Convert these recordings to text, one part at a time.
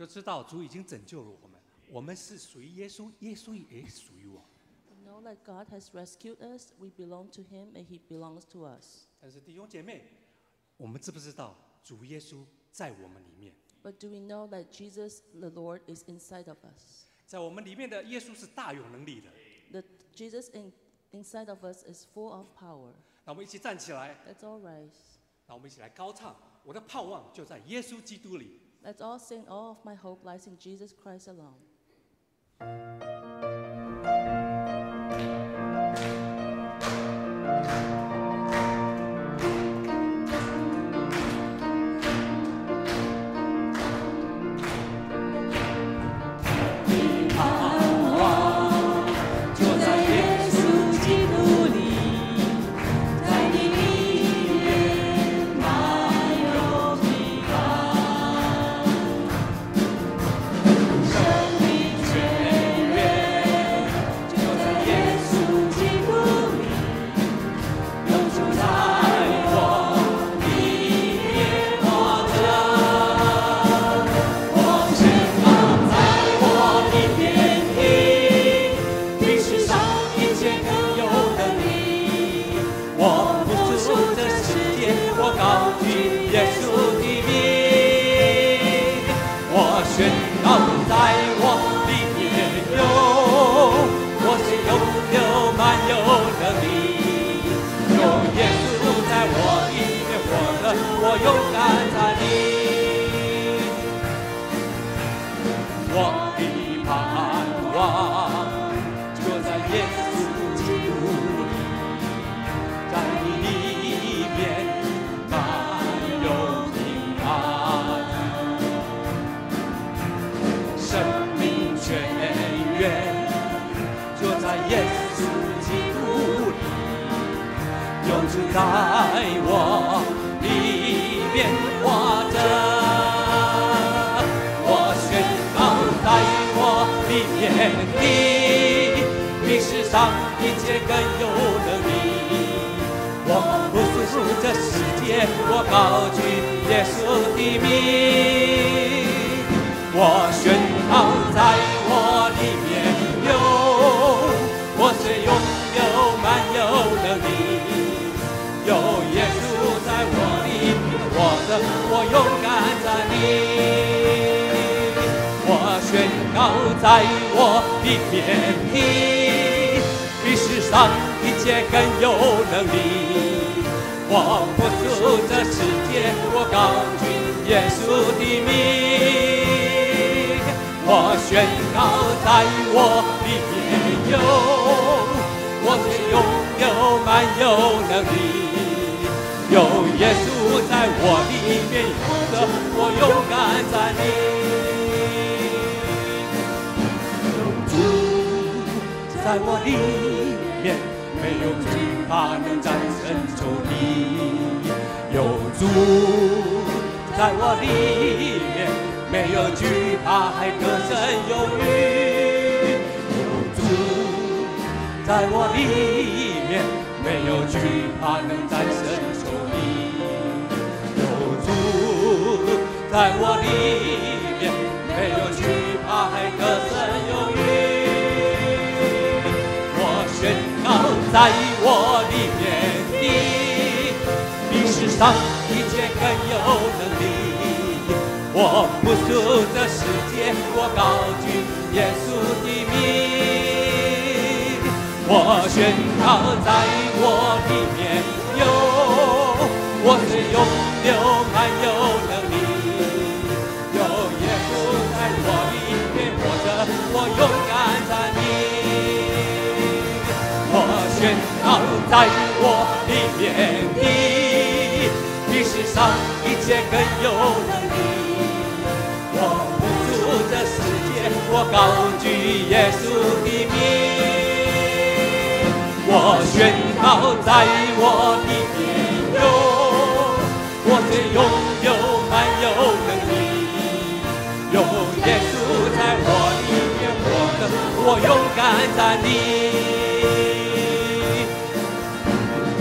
就知道主已经拯救了我们，我们是属于耶稣，耶稣也属于我。 We know that God has rescued us, we belong to Him, and He belongs to us. 但是弟兄姐妹，我们知不知道主耶稣在我们里面？ But do we know that Jesus, the Lord, is inside of us? 在我们里面的耶稣是大有能力的。 That Jesus inside of us is full of power. 那我们一起站起来， Let's all rise. 那我们一起来高唱：我的盼望就在耶稣基督里。 Let's all sing, all of my hope lies in Jesus Christ alone.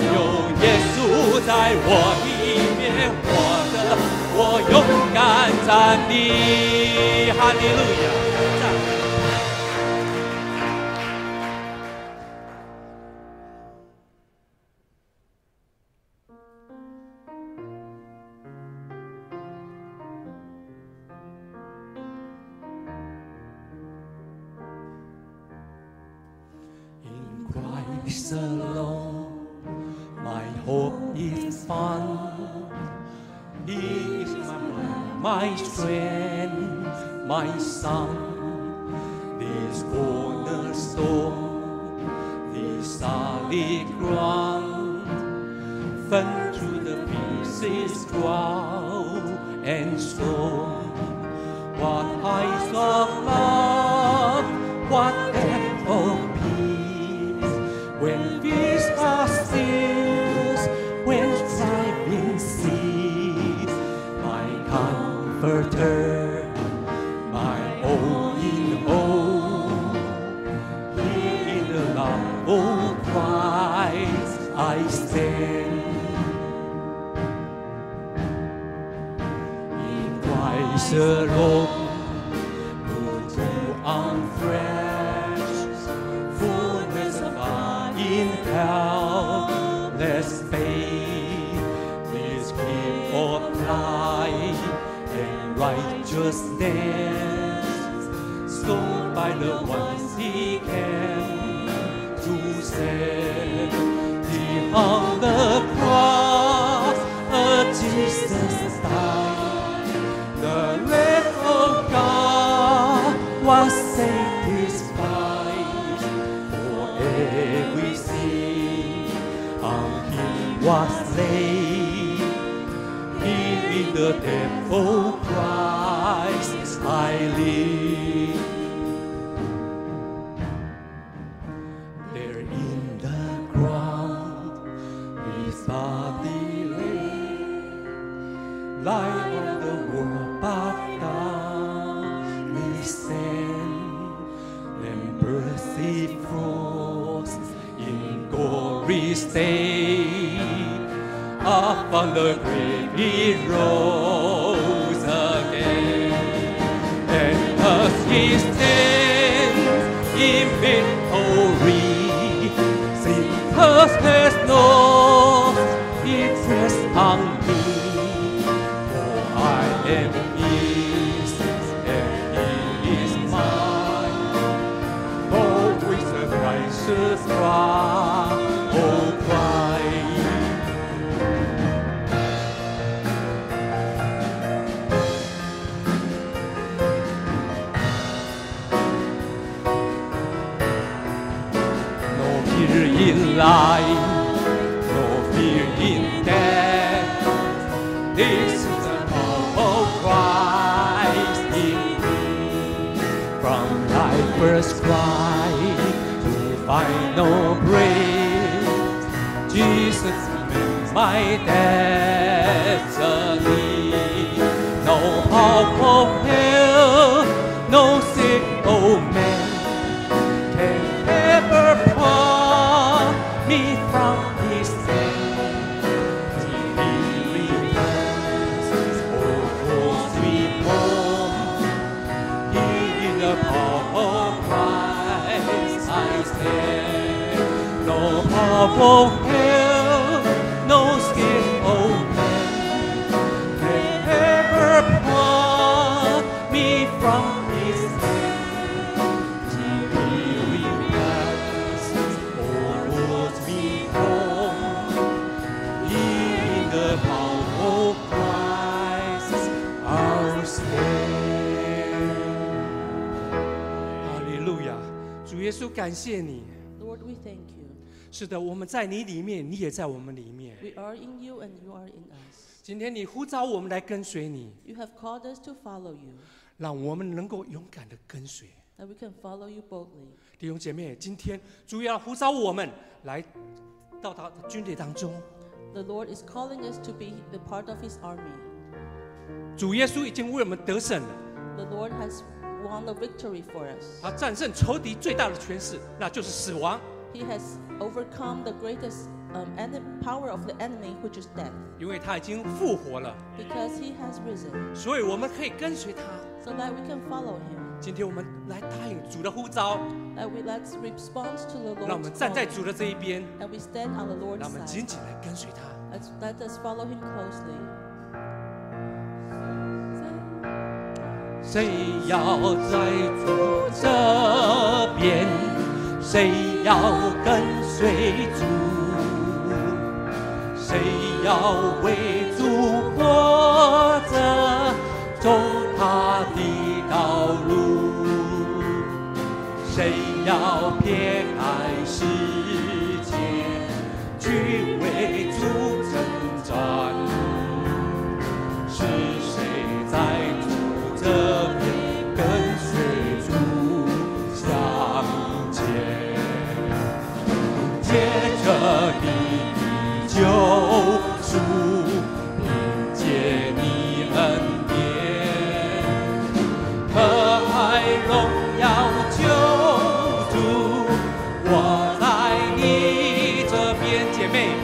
在我里面活着，我勇敢在赞你，哈利路亚！赞美。In Christ alone, my hope is found. He is my strength, my song. This cornerstone, this solid ground, firm through the pieces, ground and stone. What heights of love, what depth of peace, when fears are stilled, when striving cease. My comforter, my all in all, here in the love of Christ I stand. In Christ alone, moved to unfresh, fullness of God in helpless faith. This gift of life and righteousness, sown by the ones He came to save. He on the cross, Jesus died. The Lamb of God was satisfied for every sin. On Him was laid. Here in the death of Christ I live. There in the ground His body lay, light of the world but darkness sent. Leprosy froze in gory state. Up on the grave He rose again, and thus He stands in victory. Sickness has no interest on me, for I am His and He is mine. Oh, with the righteous cry, oh Christ. In life, no fear in death. This is the power of Christ in me. From thy first cry to final breath, Jesus made my destiny. No hope of hell, no sick old man can ever part me from His hand. He returns, oh, sweet home. Here in the power of Christ I stand. No power of hell, no skin of man can ever part me from His hand.耶稣，感谢你。 Lord, we thank you. 是的，我们在你里面，你也在我们里面。 We are in you and you are in us. 今天你呼召我们来跟随你。 You have called us to follow you. 让我们能够勇敢的跟随。 That we can follow you boldly. 弟兄姐妹，今天主要呼召我们来到他的军队当中。 The Lord is calling us to be the part of His army. 主耶稣已经为我们得胜了。 The Lord has won the victory for us. 他战胜仇敌最大的权势，那就是死亡。 He has overcome the greatest power of the enemy, which is death, 因为他已经复活了， because he has risen, 所以我们可以跟随他。 so that we can follow him. 今天我们来答应主的呼召， Let's respond to the 让我们 Lord's 站在 calling, 主的这一边， and we stand on the 让 Lord's 我们 side. 紧紧来跟随他。 Let us follow him closely. 谁要在主这边？谁要跟随主？谁要为主活着，走他的道路？谁要撇开世界，去为主征战？是谁在主这边跟随主向前？借着你的救赎，凭借你恩典，和爱荣耀救主，我在你这边，姐妹。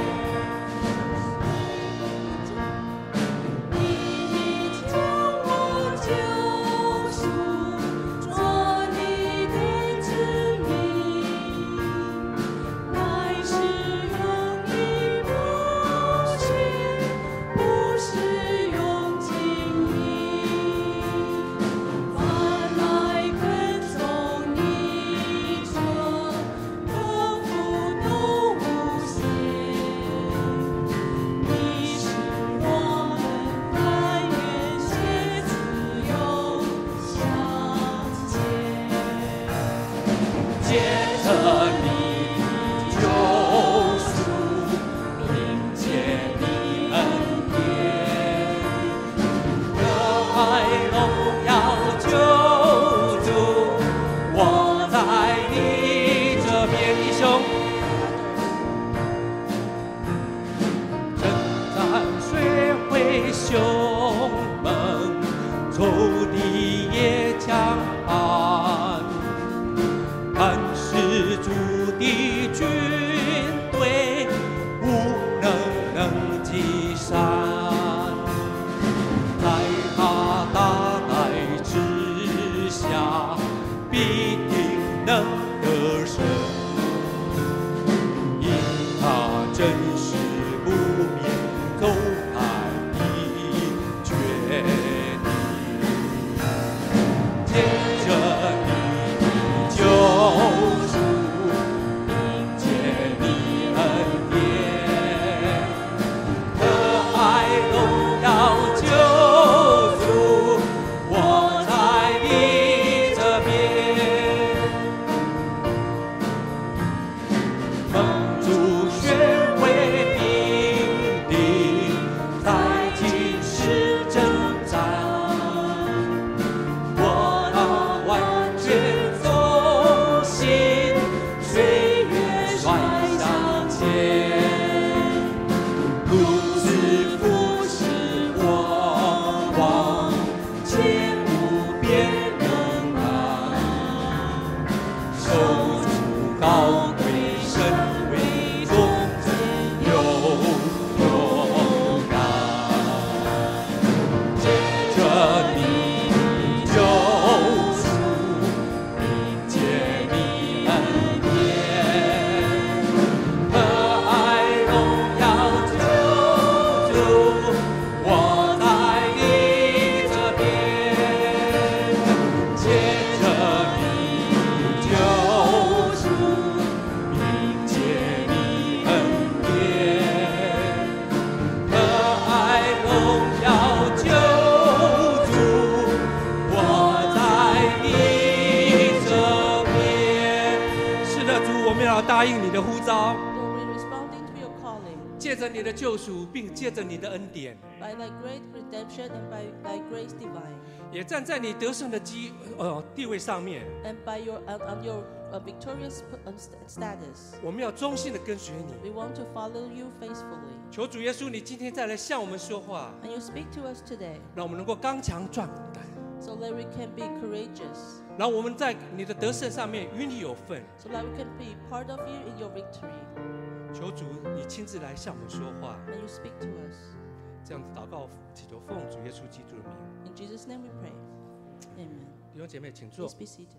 答应你的呼召， Lord, we responding to your calling 借着你的救赎，并借着你的恩典， by thy great redemption and by thy grace divine, 也站在你得胜的地位上面。 and by your on your victorious status. 我们要忠心的跟随你。 We want to follow you faithfully. 求主耶稣，你今天再来向我们说话， And you speak to us today 让我们能够刚强壮胆， so that we can be courageous, 让我们在你的得胜上面与你有份。 so that we can be part of you in your victory. 求主你亲自来向我们说话， May you speak to us. 这样子祷告，祈求奉主耶稣基督的名。 In Jesus' name we pray. Amen. 弟兄姐妹，请坐 Please。be seated.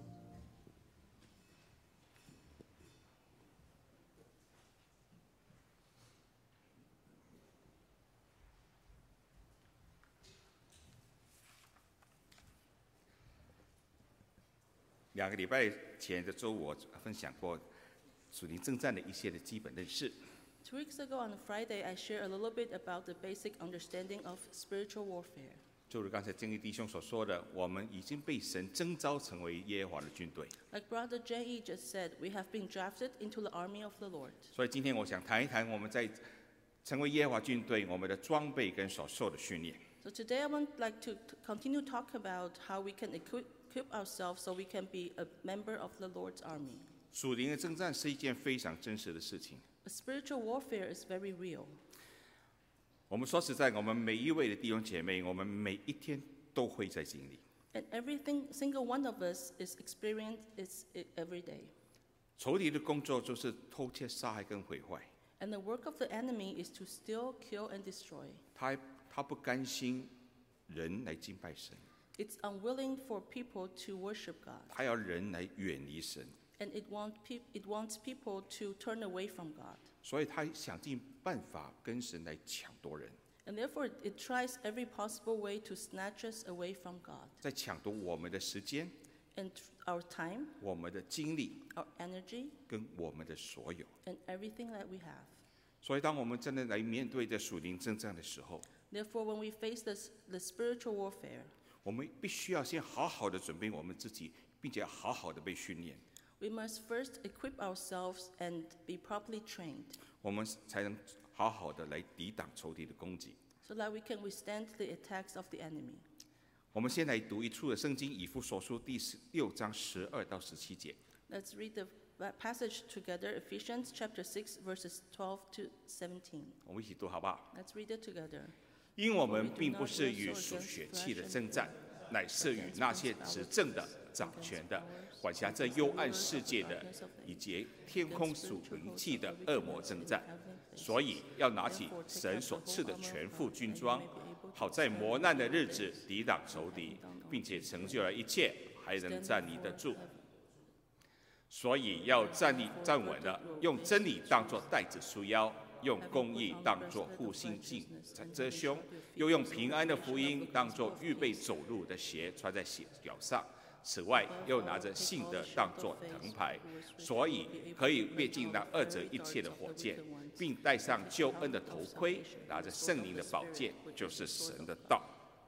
2个礼拜前的周五，我分享过属灵征战的一些的基本认识。 2 weeks ago on Friday, I shared a little bit about the basic understanding of spiritual warfare. 就如刚才正义弟兄所说的，我们已经被神征召成为耶和华的军队。 Like Brother J.E. just said, we have been drafted into the army of the Lord. 所以今天我想谈一谈我们在成为耶和华军队我们的装备跟所受的训练。 So today I would like to continue talk about how we can equip ourselves so we can be a member of the Lord's army. 属灵的征战是一件非常真实的事情。 A spiritual warfare is very real. 我们说实在，我们每一位的弟兄姐妹，我们每一天都会在经历。 And single one of us is experiencing it every day. 仇敌的工作就是偷窃、杀害跟毁坏。 And the work of the enemy is to steal, kill, and destroy. 他不甘心人来敬拜神， It's unwilling for people to worship God. 他要人来远离神， And it wants people to turn away from God. 所以他想尽办法跟神来抢夺人， And therefore, it tries every possible way to snatch us away from God. 在抢夺我们的时间、 And our time, 我们的精力 our energy, 跟我们的所有。 and everything that we have. 所以，当我们真的来面对这属灵征战的时候， Therefore, when we face the spiritual warfare, 我们必须要先好好的准备我们自己，并且好好的被训练， we must first equip ourselves and be properly trained 我们才能好好的来抵挡仇敌的攻击。 so that we can withstand the attacks of the enemy. 我们先来读一处的圣经，以弗所书第6章12到17节。 Let's read that passage together, Ephesians chapter 6, verses 12 to 17. 我们一起读好不好？ Let's read it together. 因我们并不是与属血气的征战，乃是与那些执政的、掌权的、管辖这幽暗世界的，以及天空属灵气的恶魔征战。所以要拿起神所赐的全副军装，好在磨难的日子抵挡仇敌，并且成就了一切，还能站立得住。所以要站稳了，用真理当作带子束腰，用公义当作护心镜遮胸，又用平安的福音当作预备走路的鞋穿在脚上。此外，又拿着信德当作藤牌，所以可以灭尽那二者一切的火箭，并戴上救恩的头盔，拿着圣灵的宝剑，就是神的道。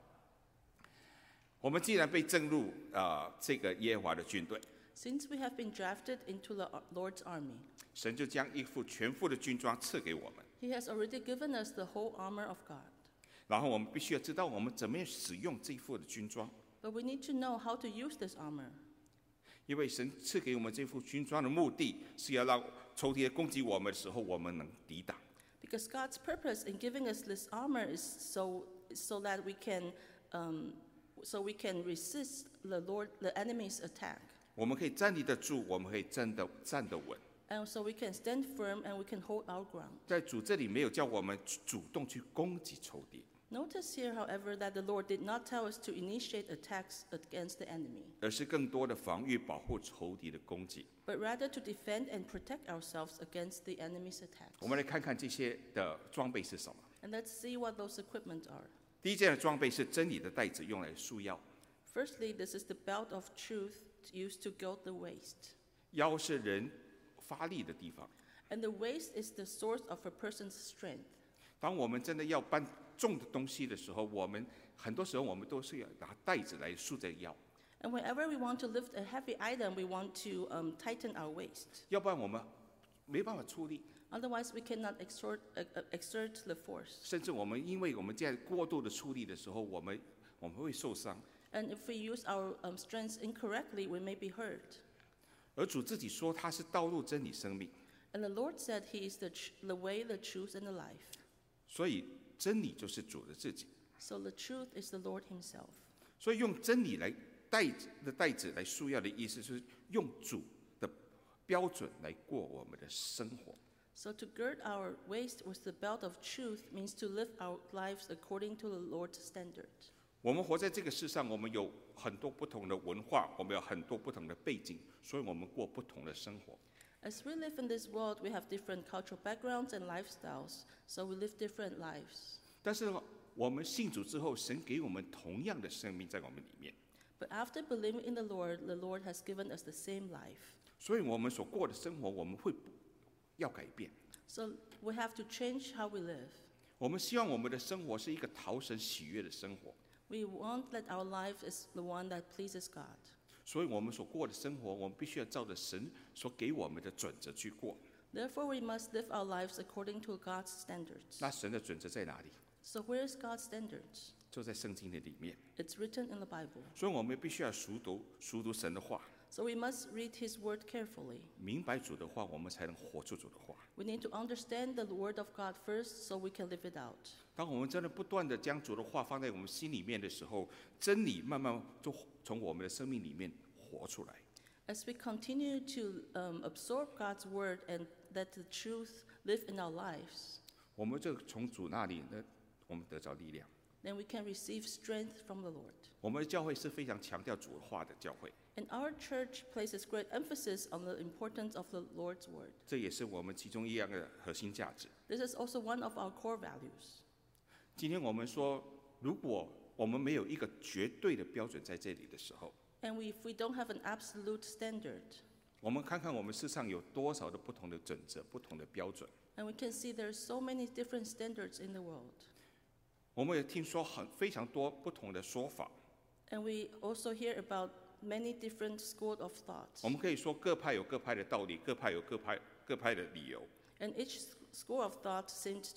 我们既然被征入这个耶和华的军队， Since we have been drafted into the Lord's army, 神就将一副全副的军装赐给我们， He has already given us the whole armor of God. 然后我们必须要知道我们怎么样使用这一副的军装， But we need to know how to use this armor. 因为神赐给我们这副军装的目的是要让仇敌攻击我们的时候，我们能抵挡。 Because God's purpose in giving us this armor is so that we can resist the enemy's attack. 我们可以站立得住，我们可以站得稳。 And so we can stand firm and we can hold our ground. 在主这里没有叫我们主动去攻击仇敌， Notice here, however, that the Lord did not tell us to initiate attacks against the enemy, 而是更多的防御保护仇敌的攻击。 but rather to defend and protect ourselves against the enemy's attacks. 我们来看看这些的装备是什么。 And let's see what those equipment are. 第一件的装备是真理的带子，用来束腰。 Firstly, this is the belt of truth used to gild the waist. 腰是人发力的地方。 And the waist is the source of a person's strength. 当我们真的要搬重的东西的时候，很多时候我们都是要拿带子来束在腰， And whenever we want to lift a heavy item, we want to tighten our waist. 要不然我们没办法出力， Otherwise, we cannot exert the force. 甚至因为我们这样过度的出力的时候，我们会受伤。 And if we use our strength incorrectly, we may be hurt. 而主自己说他是道路、真理、生命， And the Lord said He is the way, the truth, and the life. 所以真理就是主的自己。 So the truth is the Lord Himself. 所以用真理来带子来束腰的意思，是用主的标准来过我们的生活。 So to gird our waist with the belt of truth means to live our lives according to the Lord's standard. 我们活在这个世上，我们有很多不同的文化，我们有很多不同的背景，所以我们过不同的生活。 As we live in this world, we have different cultural backgrounds and lifestyles, so we live different lives. 但是我们信主之后，神给我们同样的生命在我们里面， But after believing in the Lord has given us the same life. 所以我们所过的生活，我们要改变。 So we have to change how we live. 我们希望我们的生活是一个讨神喜悦的生活， We want that our life is the one that pleases God. 所以我们所过的生活，我们必须要照着神所给我们的准则去过。 Therefore, we must live our lives according to God's standards. 那神的准则在哪里？ So where is God's standards? 就在圣经的里面。 It's written in the Bible. 所以我们必须要熟读神的话， So we must read His word carefully. 明白主的话，我们才能活出主的话。 We need to understand the word of God first so we can live it out. 当我们真的不断的将主的话放在我们心里面的时候，真理慢慢就从我们的生命里面活出来。 As we continue to absorb God's word and let the truth live in our lives, 我们就从主那里呢，我们得着力量。 then we can receive strength from the Lord. 我们的教会是非常强调主的话的教会， And our church places great emphasis on the importance of the Lord's word. 这也是我们其中一样的核心价值。 This is also one of our core values. 今天我们说，如果我们没有一个绝对的标准在这里的时候， And if we don't have an absolute standard, 我们看看我们世上有多少的不同的准则、不同的标准。 and we can see there's so many different standards in the world. 我们也听说非常多不同的说法， And we also hear about many different schools of thought. 我们可以说各派有各派的道理，各派有各派的理由。 And each school of thought seems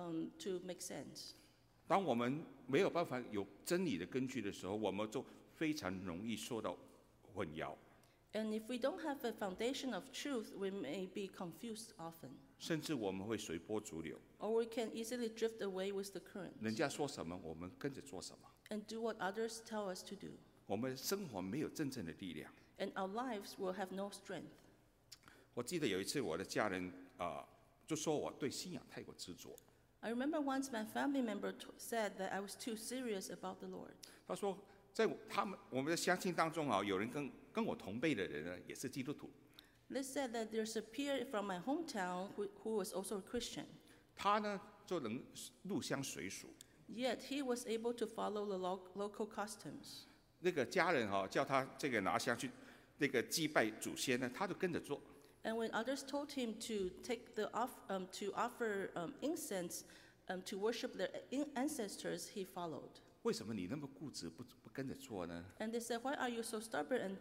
to make sense. 当我们没有办法有真理的根据的时候，我们就非常容易受到混淆， And if we don't have a foundation of truth, we may be confused often. 甚至我们会随波逐流。 Or we can easily drift away with the current 人家说什么，我们跟着做什么。 and do what others tell us to do. 我们的生活没有真正的力量。 And our lives will have no strength. 我记得有一次，我的家人就说我对信仰太过执着。 I remember once my family member said that I was too serious about the Lord. 他说，在我们的乡亲当中有人跟我同辈的人呢，也是基督徒。 They said that there's a peer from my hometown who was also a Christian. 他呢就能入乡随俗。 Yet he was able to follow the local customs. 那个家人叫他这个拿香去那个祭拜祖先呢，他就跟着做。 And when others told him to take to offer incense to worship their ancestors, he followed. 为什么你那么固执不跟着做呢？ And they said, "Why are you so stubborn and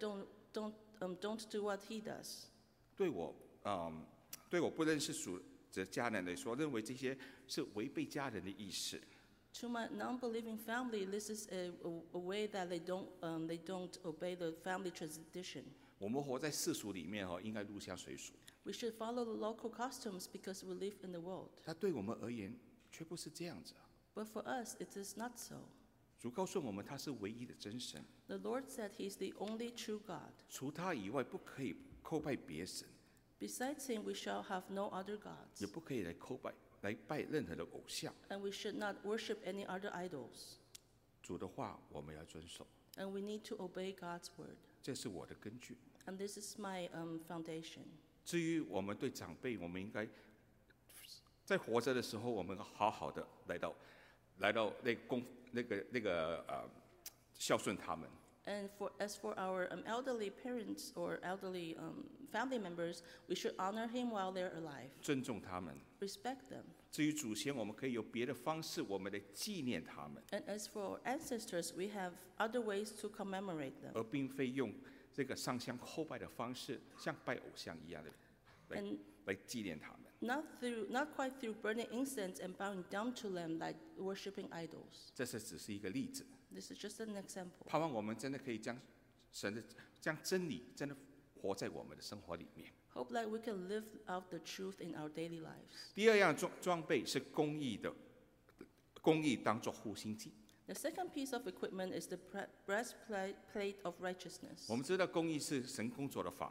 don't do what he does?" 对我不认识属的家人来说，认为这些是违背家人的意识。 To my non-believing family, this is a way that they don't obey the family tradition. 我们活在世俗里面应该入乡随俗。 We should follow the local customs because we live in the world. 但对我们而言，却不是这样子。 But for us, it is not so. 主告诉我们，他是唯一的真神， The Lord said He is the only true God. 除他以外不可以叩拜别神， Besides Him, we shall have no other 也 gods, 不可以来拜任何的偶像。 and we should not worship any other idols. 主的话我们要遵守， And we need to obey God's word. 这是我的根据。 And this is my foundation. 至于我们对长辈，我们应该在活着的时候，我们好好的来到孝顺他们。 And as for our elderly parents or elderly family members, we should honor him while they're alive, 尊重他们。 respect them. 至于祖先，我们可以有别的方式，我们来纪念他们， And as for our ancestors, we have other ways to commemorate them. 而并非用这个上香叩拜的方式，像拜偶像一样的 And 来纪念他们。 not quite through burning incense and bowing down to them like worshiping idols. 这只是一个例子， This is just an example. 盼望我们真的可以将真理真的活在我们的生活里面。 Hope that we can live out the truth in our daily lives. 第二样装备是公义当作护心镜。 The second piece of equipment is the breastplate of righteousness. 我们知道公义是神工作的法则，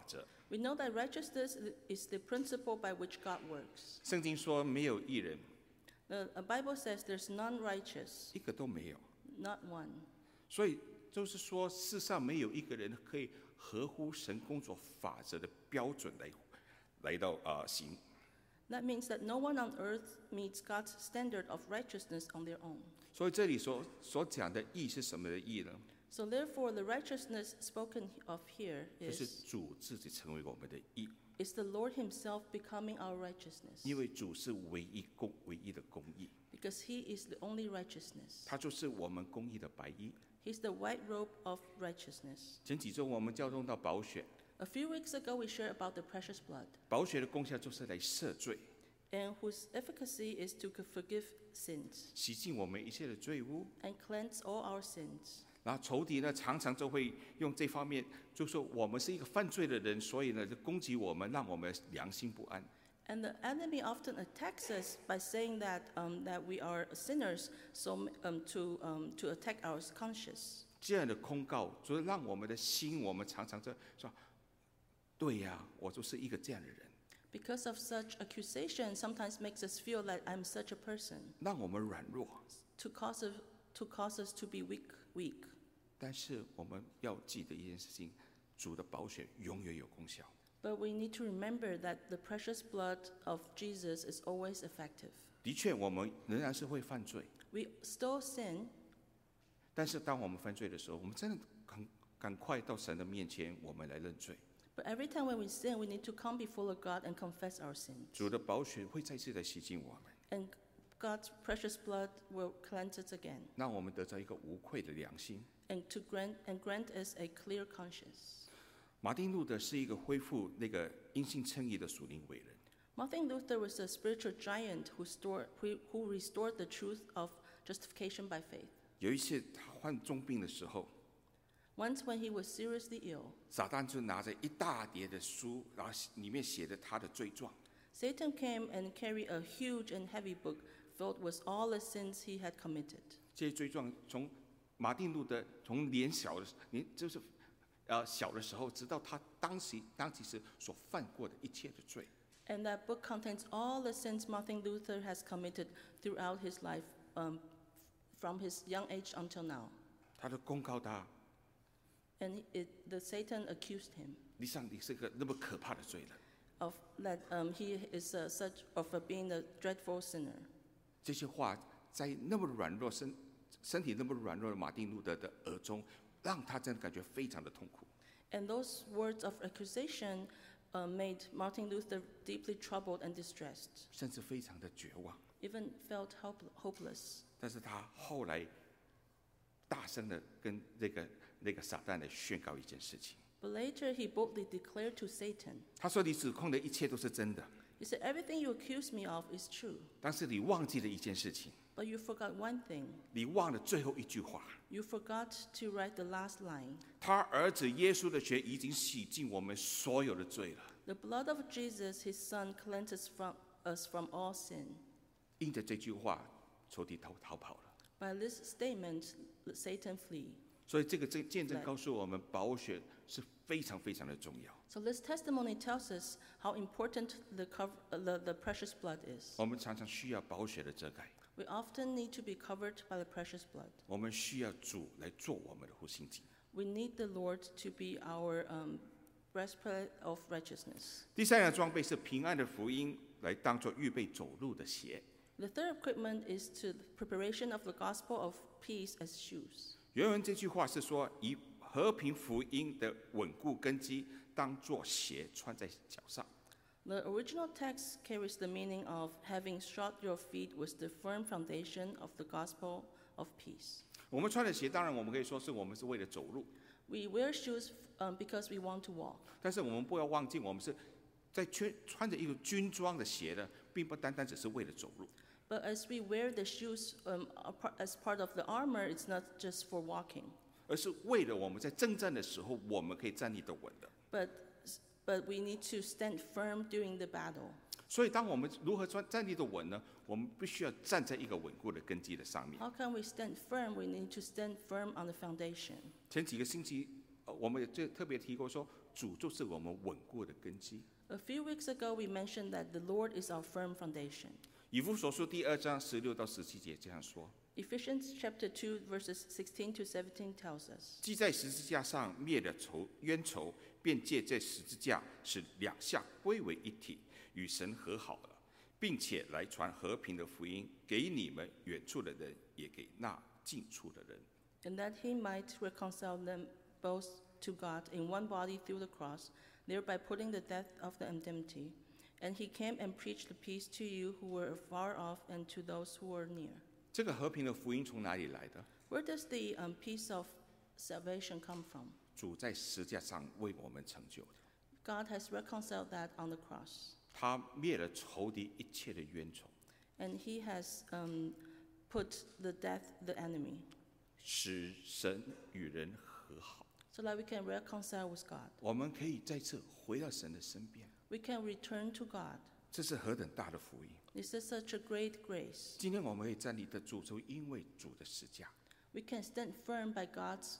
We know that righteousness is the principle by which God works. 圣经说没有义人， The Bible says there's none righteous, 一个都没有。 not one. 所以就是说，世上没有一个人可以合乎神工作法则的标准来到行。 That means that no one on earth meets God's standard of righteousness on their own. 所以这里所讲的义是什么的义呢？ So therefore, the righteousness spoken of here 就是 is 主自己成为我们的义， the Lord himself becoming our righteousness. 因为主是唯一的公义， Because he is the only righteousness. 他就是我们公义的白衣。 He's the white robe of righteousness. 前几周我们交通到宝血， A few weeks ago, we shared about the precious blood, 宝血的功效就是来赦罪， and whose efficacy is to forgive sins 洗净我们一切的罪污。 and cleanse all our sins. 然后仇敌呢，常常就会用这方面，就说我们是一个犯罪的人，所以呢就攻击我们，让我们良心不安。 And the enemy often attacks us by saying that that we are sinners, so to attack our conscience. 这样的控告，就是让我们的心，我们常常在说，对呀，我就是一个这样的人， Because of such accusation, sometimes makes us feel that I'm such a person, 让我们软弱。 to cause us to be weak. 但是我们要记得一件事情，主的宝血永远有功效。 But we need to remember that the precious blood of Jesus is always effective. 的确，我们仍然是会犯罪， We still sin, 但是当我们犯罪的时候，我们真的赶快到神的面前，我们来认罪。 but every time when we sin, we need to come before God and confess our sins. 主的宝血会再次的洗净我们， And God's precious blood will cleanse us again, 让我们得到一个无愧的良心。 and grant us a clear conscience. 马丁路德是一个恢复那个因信称义的属灵伟人。 Martin Luther was a spiritual giant who restored the truth of justification by faith. 有一次他患重病的时候， Once when he was seriously ill, 撒旦就拿着一大叠的书，然后里面写着他的罪状。 Satan came and carried a huge and heavy book filled with all the sins he had committed. 这些罪状从马丁路德从年小的时候，直到他当其时所犯过的一切的罪。 And that book contains all the sins Martin Luther has committed throughout his life, from his young age until now. 他就公告他， And the Satan accused him 你是个那么可怕的罪人。 of that he is such of being a dreadful sinner. 这些话在那么软弱身体那么软弱的马丁路德的耳中，让他真的感觉非常的痛苦。 And those words of accusation made Martin Luther deeply troubled and distressed, 甚至非常的绝望。 even felt hopeless. 但是他后来大声的跟那个撒旦来宣告一件事情， But later he boldly declared to Satan, 他说：“你指控的一切都是真的， he said, everything you accuse me of is true, 但是你忘记了一件事情， but you forgot one thing. 你忘了最后一句话。 You forgot to write the last line. 他儿子耶稣的血已经洗净我们所有的罪了。 The blood of Jesus, his son, cleanses us from all sin. 因着这句话，仇敌逃跑了。 By this statement, Satan flee. 所以这个见证告诉我们，宝血是非常非常的重要。 So this testimony tells us how important the precious blood is. 我们常常需要宝血的遮盖， We often need to be covered by the precious blood. 我们需要主来做我们的护心镜。 We need the Lord to be our breastplate of righteousness. 第三样装备是平安的福音，来当做预备走路的鞋。 The third equipment is to the preparation of the gospel of peace as shoes. 原文这句话是说，以和平福音的稳固根基当做鞋穿在脚上。 The original text carries the meaning of having shod your feet with the firm foundation of the gospel of peace. 我们穿的鞋，当然我们可以说是我们是为了走路， We wear shoes because we want to walk. 但是我们不要忘记，我们是在穿着一个军装的鞋呢，并不单单只是为了走路。 But as we wear the shoes as part of the armor, it's not just for walking, 而是为了我们在征战的时候，我们可以站立得稳的。 but we need to stand firm during the battle. 所以，当我们如何站立得稳呢？我们必须要站在一个稳固的根基的上面。 How can we stand firm? We need to stand firm on the foundation. 前几个星期， 我们也特别提过说，主就是我们稳固的根基。 A few weeks ago, we mentioned that the Lord is our firm foundation. 以弗所书第2章16到17节这样说： Ephesians chapter 2, verses 16 to 17 tells us, 既在十字架上灭了冤仇，便借这十字架使两下归为一体，与神和好了，并且来传和平的福音，给你们远处的人，也给那近处的人。 and that he might reconcile them both to God in one body through the cross, thereby putting the death of the enmity. And he came and preached the peace to you who were far off and to those who were near. 这个和平的福音从哪里来的？ Where does the peace of salvation come from? 主在十字架上为我们成就的， God has reconciled that on the cross. 他灭了仇敌一切的冤仇， And he has put the death, the enemy, 使神与人和好。 so that we can reconcile with God. 我们可以再次回到神的身边， We can return to God. 这是何等大的福音！ This is such a great grace. 今天我们可以站立得住，就因为主的十架， We can stand firm by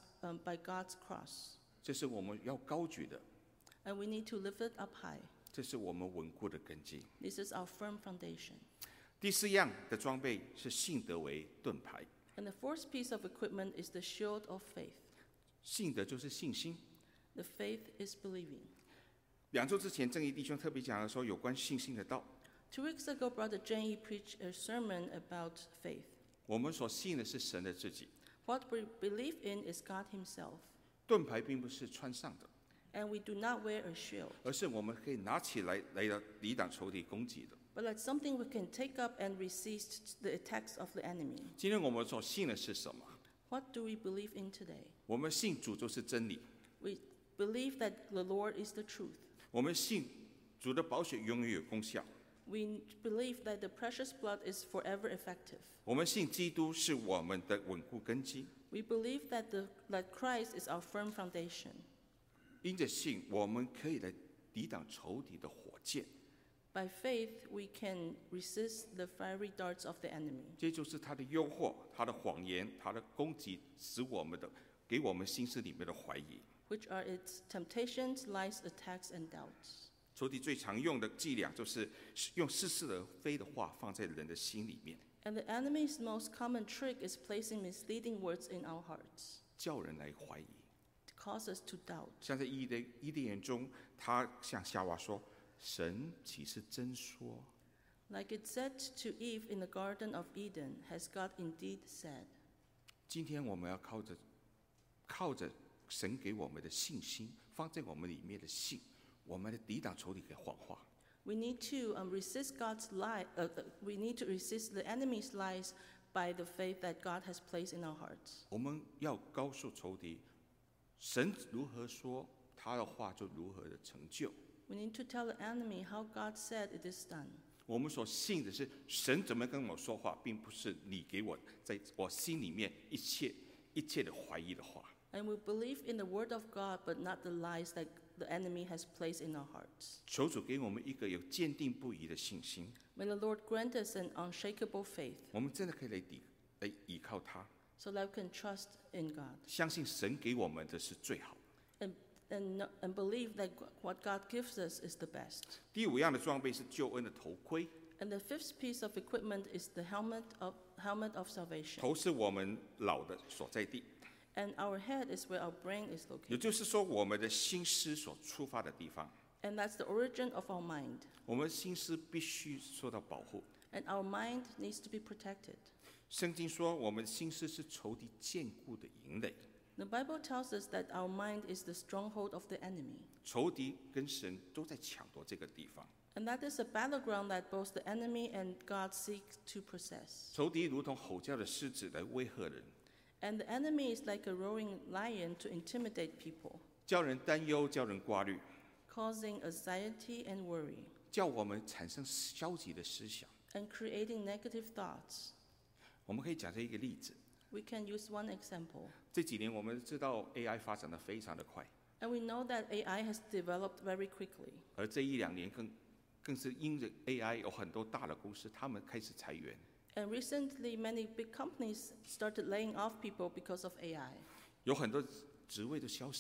God's cross. 这是我们要高举的， And we need to lift it up high. 这是我们稳固的根基。 This is our firm foundation. 第4样的装备是信德为盾牌， And the fourth piece of equipment is the shield of faith. 信德就是信心。 The faith is believing. 2周之前，正义弟兄特别讲了说有关信心的道。 2 weeks ago, Brother Jenny preached a sermon about faith. 我们所信的是神的自己， What we believe in is God himself. 盾牌并不是穿上的， And we do not wear a shield, 而是我们可以拿起来抵挡仇敌攻击的。 but like something we can take up and resist the attacks of the enemy. 今天我们所信的是什么？ What do we believe in today? 我们信主就是真理， We believe that the Lord is the truth. 我们信主的宝血永远有功效， We believe that the precious blood is forever effective. 我们信基督是我们的稳固根基。 We believe that Christ is our firm foundation. 因着信，我们可以来抵挡仇敌的火箭， By faith, we can resist the fiery darts of the enemy, 这就是他的诱惑、他的谎言、他的攻击，使给我们心思里面的怀疑。 which are its temptations, lies, attacks, and doubts. 仇敌最常用的伎俩就是用似是而非的话放在人的心里面， And the enemy's most common trick is placing misleading words in our hearts, 叫人来怀疑。 to cause us to doubt. 像在伊甸园中，他向夏娃说：“神岂是真说？” Like it said to Eve in the Garden of Eden, has God indeed said? 今天我们要靠着神给我们的信心，放在我们里面的信，我们来抵挡仇敌的谎话。 We need to resist God's lie. We need to resist the enemy's lies by the faith that God has placed in our hearts. 我们要告诉仇敌，神如何说，他的话就如何的成就。 We need to tell the enemy how God said it is done. 我们所信的是神怎么跟我说话，并不是你给我在我心里面一切的怀疑的话。 And we believe in the word of God, but not the lies that the enemy has placed in our hearts. 求主给我们一个有坚定不移的信心， May the Lord grant us an unshakable faith, 我们真的可以来依靠他， so that we can trust in God 相信神给我们的是最好。 and believe that what God gives us is the best. 第5样的装备是救恩的头盔， And the fifth piece of equipment is the helmet of salvation. 头是我们脑的所在地， And our head is where our brain is 也 located. 就是说我们的心思所出发的地方。 And that's the origin of our mind. 我们心思必须受到保护。 And our mind needs to be protected. 圣经说，我们心思是仇敌坚固的营垒， The Bible tells us that our mind is the stronghold of the enemy. 仇敌跟神都在抢夺这个地方。 And that is a battleground that both the enemy and God seek to possess. 仇敌如同吼叫的狮子来威吓人， And the enemy is like a roaring lion to intimidate people, 叫人担忧，叫人挂虑， causing anxiety and worry, 叫我们产生消极的思想。 and creating negative thoughts. 我们可以讲这一个例子。 We can use one example. 这几年我们知道 AI 发展的非常的快， And we know that AI has developed very quickly. 而这1-2年更是因着 AI 有很多大的公司，他们开始裁员， And recently, many big companies started laying off people because of AI. 有很多职位都消失了。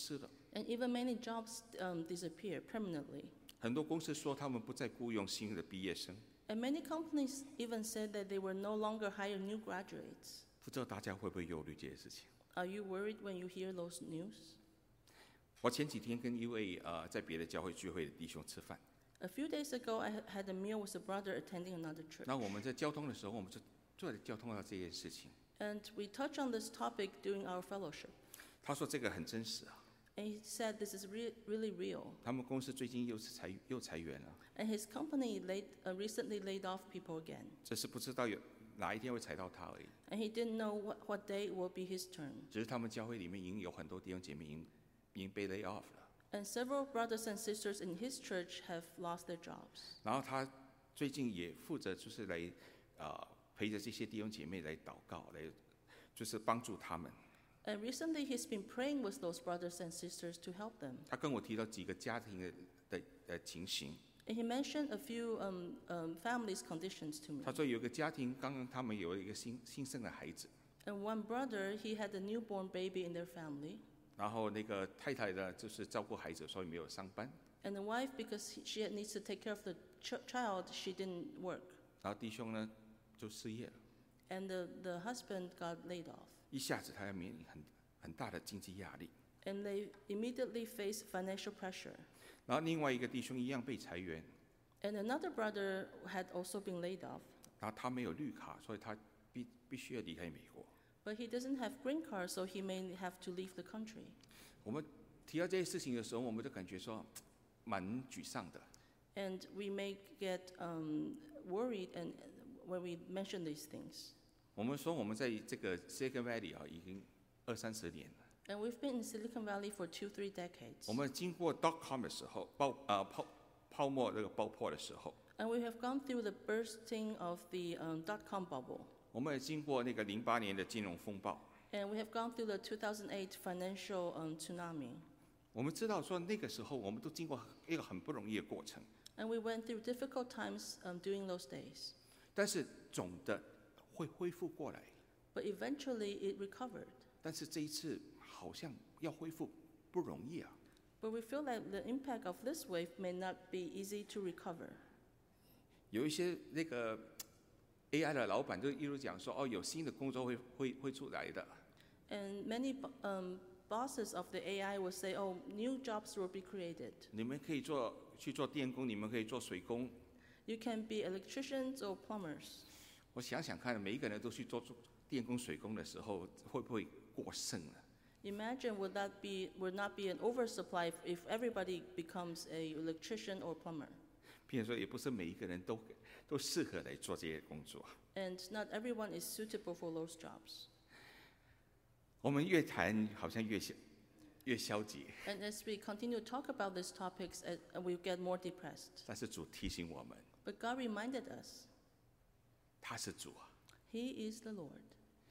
And even many jobs disappear permanently. 很多公司说他们不再雇佣新的毕业生， And many companies even said that they will no longer hire new graduates. 不知道大家会不会忧虑这些事情？ Are you worried when you hear those news? 我前几天跟一位在别的教会聚会的弟兄吃饭， A few days ago, I had a meal with a brother attending another church. 那我们在交通的时候，我们就在交通到这件事情。 And we touched on this topic during our fellowship. 他说这个很真实啊， And he said this is really real. 他们公司最近又裁员了， And his company recently laid off people again. 只是不知道有哪一天会裁到他而已。 And he didn't know what day will be his turn. 只是他们教会里面已经有很多弟兄姐妹已经被 lay off 了。 And several brothers and sisters in his church have lost their jobs. 然后他最近也负责就是来陪着这些弟兄姐妹来祷告，来就是帮助他们。 And recently he's been praying with those brothers and sisters to help them. 他跟我提到几个家庭的情形。 And he mentioned a few families' conditions to me. 他说有一个家庭刚刚他们有一个新生的孩子， And one brother, he had a newborn baby in their family. 然后那个太太呢就是照顾孩子，所以没有上班。 And the wife, because she needs to take care of the child, she didn't work. 然后弟兄呢就失业了， And the husband got laid off. 一下子他要面临很大的经济压力。 And they immediately faced financial pressure. 然后另外一个弟兄一样被裁员， And another brother had also been laid off. 然后他没有绿卡，所以他必须要离开美国。 But he doesn't have green card, so he may have to leave the country. 我们提到这些事情的时候，我们就感觉说蛮沮丧的。 And we may get worried and when we mention these things. 我们说我们在这个 Silicon Valley 已经20-30年了。 And we've been in Silicon Valley for 2-3 decades. 我们经过 .com 的时候，泡沫那个爆破的时候， And we have gone through the bursting of the dot-com bubble. 我们也经过那个08年的金融风暴。 And we have gone through the 2008 financial tsunami. 我们知道说那个时候我们都经过一个很不容易的过程， And we went through difficult times during those days. 但是总的会恢复过来。 But eventually it recovered. 但是这一次好像要恢复不容易啊。 But we feel like the impact of this wave may not be easy to recover. 有一些那个 AI 的老板就一路讲说，哦，有新的工作会出来的。 And many bosses of the AI will say, oh, new jobs will be created. 你们可以去做电工，你们可以做水工。 You can be electricians or plumbers. 我想想看，每一个人都去做电工、水工的时候，会不会过剩了？ Imagine would not be an oversupply if everybody becomes a electrician or plumber. 譬如说，也不是每一个人都适合来做这些工作。 And not everyone is suitable for those jobs. 我们越谈好像越消极， And as we continue to talk about these topics, we get more depressed. 但是主提醒我们， But God reminded us, 他是主啊！ He is the Lord.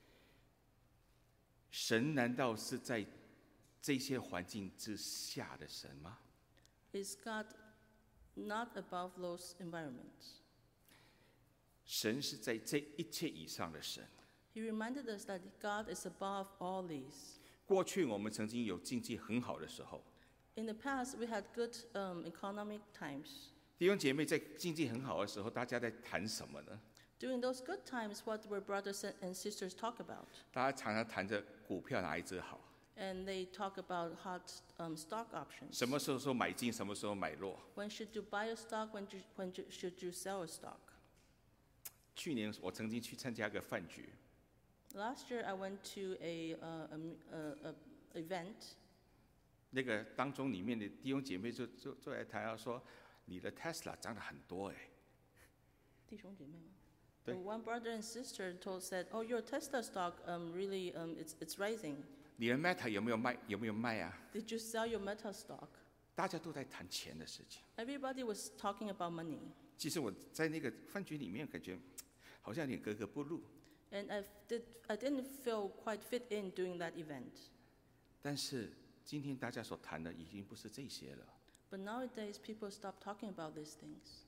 神难道是在这些环境之下的神吗？ Is God not above those environments? 神是在这一切以上的神。 He reminded us that God is above all these. 过去我们曾经有经济很好的时候， In the past, we had good economic times. 弟兄姐妹在经济很好的时候，大家在谈什么呢？ During those good times, what were brothers and sisters talk about? 大家常常谈着股票哪一只好， And they talk about hot stock options. 什么时候买进，什么时候买落。 When should you buy a stock? When should you sell a stock? 去年我曾经去参加一个饭局， Last year, I went to a event. 那个当中里面的弟兄姐妹就来谈到说，你的 Tesla 涨得很多哎。 弟兄姐妹吗？ 对。 One brother and sister said, "Oh, your Tesla stock really it's rising. 你的 Meta 有没有卖啊？ Did you sell your Meta stock?" 大家都在谈钱的事情。 Everybody was talking about money. 其实我在那个饭局里面感觉好像有点格格不入， And I didn't feel quite fit in during that event. 但是今天大家所谈的已经不是这些了。 But nowadays, people stop talking about these things.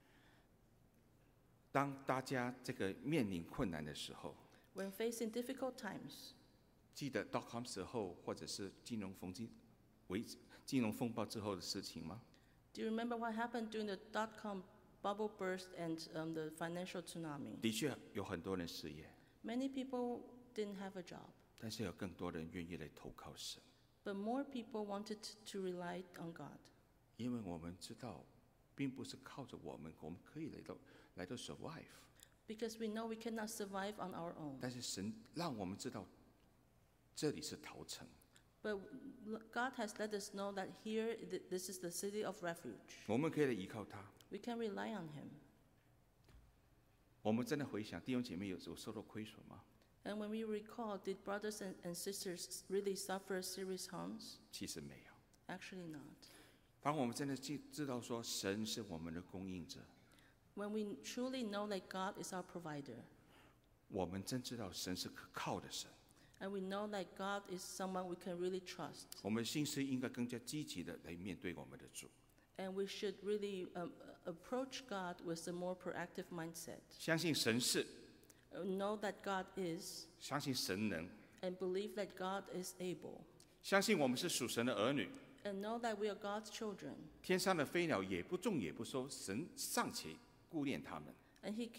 当大家这个面临困难的时候， When facing difficult times, 记得 .com 时候或者是金融金融风暴之后的事情吗？ Do you remember what happened during the dot-com bubble burst and the financial tsunami? 的确有很多人失业， Many people didn't have a job, 但是有更多人愿意来投靠神， but more people wanted to rely on God. 因为我们知道，并不是靠着我们可以来到 survive， Because we know we cannot survive on our own. 但是神让我们知道，这里是逃城， But God has let us know that here, this is the city of refuge. 我们可以来依靠他。 We can rely on Him. 我们真的回想弟兄姐妹有受到亏损吗？ And when we recall, did brothers and sisters really suffer serious harms? 其实没有。 Actually not. 当我们真的知道说神是我们的供应者， When we truly know that God is our provider, 我们真知道神是可靠的神， and we know that God is someone we can really trust, 我们心思应该更加积极的来面对我们的主。 and we should really approach God with a more proactive mindset. 相信神是， Know that God is, 相信神能， and believe that God is able, 相信我们是属神的儿女。 and know that we are God's children, 天上的飞鸟也不种也不收，神尚且顾念他们， and He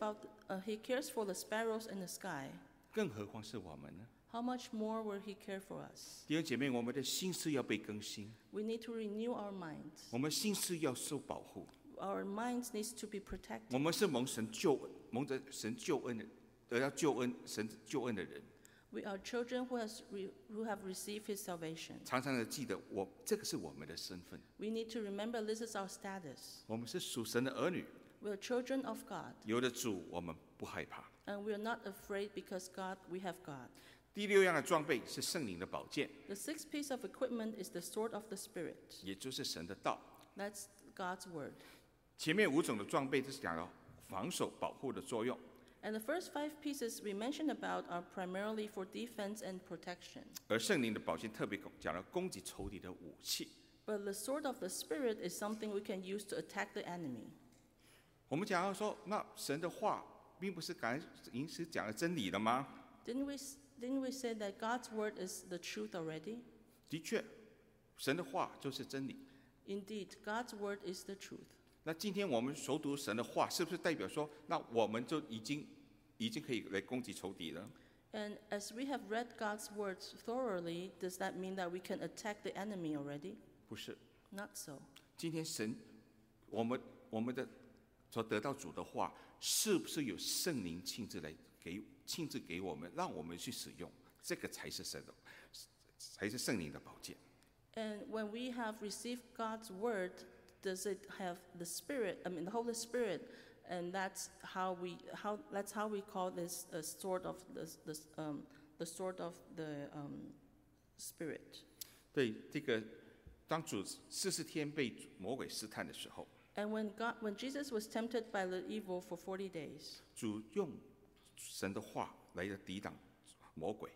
cares for the sparrows in the sky. 更何况是我们呢？ How much more will He care for us? 弟兄姐妹，我们的心思要被更新， We need to renew our minds. 我们心思要受保护。 Our minds needs to be protected. 我们是蒙着神救恩的，得到神救恩的人。 We are children who have received His salvation. 常常的记得这个是我们的身份， We need to remember this is our status. 我们是属神的儿女， We are children of God, 有了主，我们不害怕。 and we are not afraid because we have God. 第6样的装备是圣灵的宝剑， The sixth piece of equipment is the sword of the Spirit. 也就是神的道。 That's God's word. 前面5种的装备就是讲到防守保护的作用， And the first 5 pieces we mentioned about are primarily for defense and protection. 而圣灵的宝剑特别讲到攻击仇敌的武器。 But the sword of the Spirit is something we can use to attack the enemy. 我们讲到说，那神的话并不是已经是讲了真理了吗？ Didn't we say that God's word is the truth already? 的确，神的话就是真理。 Indeed, God's word is the truth. 那今天我们熟读神的话，是不是代表说，那我们就已经可以来攻击仇敌了？ And as we have read God's words thoroughly, does that mean that we can attack the enemy already? 不是。 Not so. 今天神，我们的所得到主的话，是不是有圣灵亲自给我们，让我们去使用？这个才是圣灵的宝剑。 And when we have received God's word, does it have the Spirit? I mean, the Holy Spirit, and that's how we call this a sword of the sword of the Spirit. 对，这个当主40天被魔鬼试探的时候， And when Jesus was tempted by the evil for 40 days, 主用神的话来抵挡魔鬼。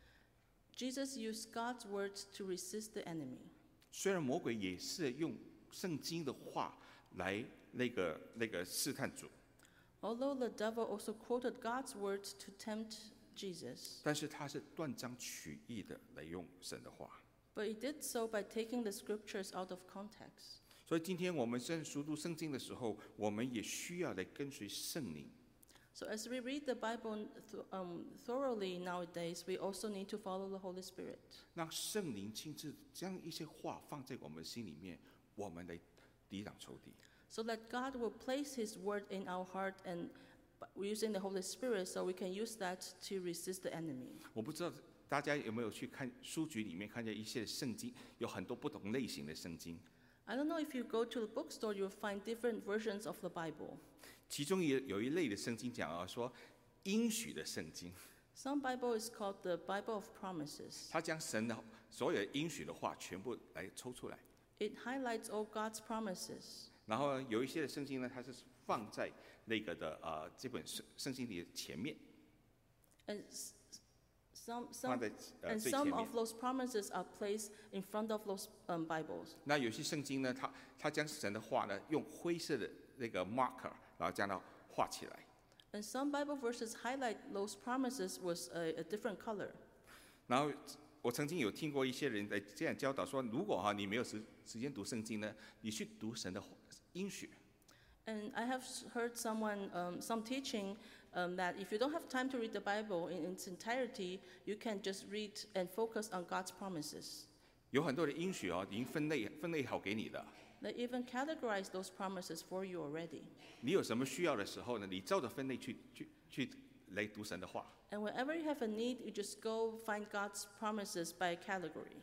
Jesus used God's words to resist the enemy. 虽然魔鬼也是用圣经的话来那个试探主， Although the devil also quoted God's words to tempt Jesus, 但是他是断章取义的来用神的话。 but he did so by taking the scriptures out of context. 所以今天我们在熟读圣经的时候，我们也需要来跟随圣灵。 So as we read the Bible thoroughly nowadays, we also need to follow the Holy Spirit. 让圣灵亲自将一些话放在我们心里面，我们来抵挡仇敌。 So that God will place His word in our heart and using the Holy Spirit so we can use that to resist the enemy. 我不知道大家有没有去看书局里面看见一些圣经，有很多不同类型的圣经。 I don't know if you go to the bookstore, you'll find different versions of the Bible. 其中有一类的圣经讲说应许的圣经， Some Bible is called the Bible of Promises. 他将神的所有应许的话全部来抽出来。 It highlights all God's promises. 然后有一些的圣经呢，它是放在那个的这本圣经里的前面， And 放在最前 some 面 of。those promises are placed in front of those Bibles. 那有些圣经呢，它将神的话呢用灰色的那个 marker， 然后将它画起来。 And some Bible verses highlight those promises with a different color. 然后我曾经有听过一些人在这样教导说，如果你没有时间读圣经呢，你去读神的应许。 And I have heard some teaching that if you don't have time to read the Bible in its entirety, you can just read and focus on God's promises. 有很多的应许已经分类好给你的。 They even categorize those promises for you already. 你有什么需要的时候呢，你照着分类去来读神的话。 And whenever you have a need, you just go find God's promises by category.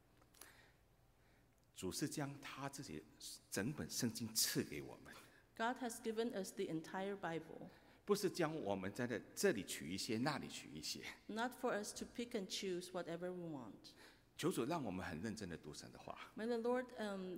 主是将他自己整本圣经赐给我们。 God has given us the entire Bible. 不是将我们在这里取一些，那里取一些。 Not for us to pick and choose whatever we want. 求主让我们很认真的读神的话。 May the Lord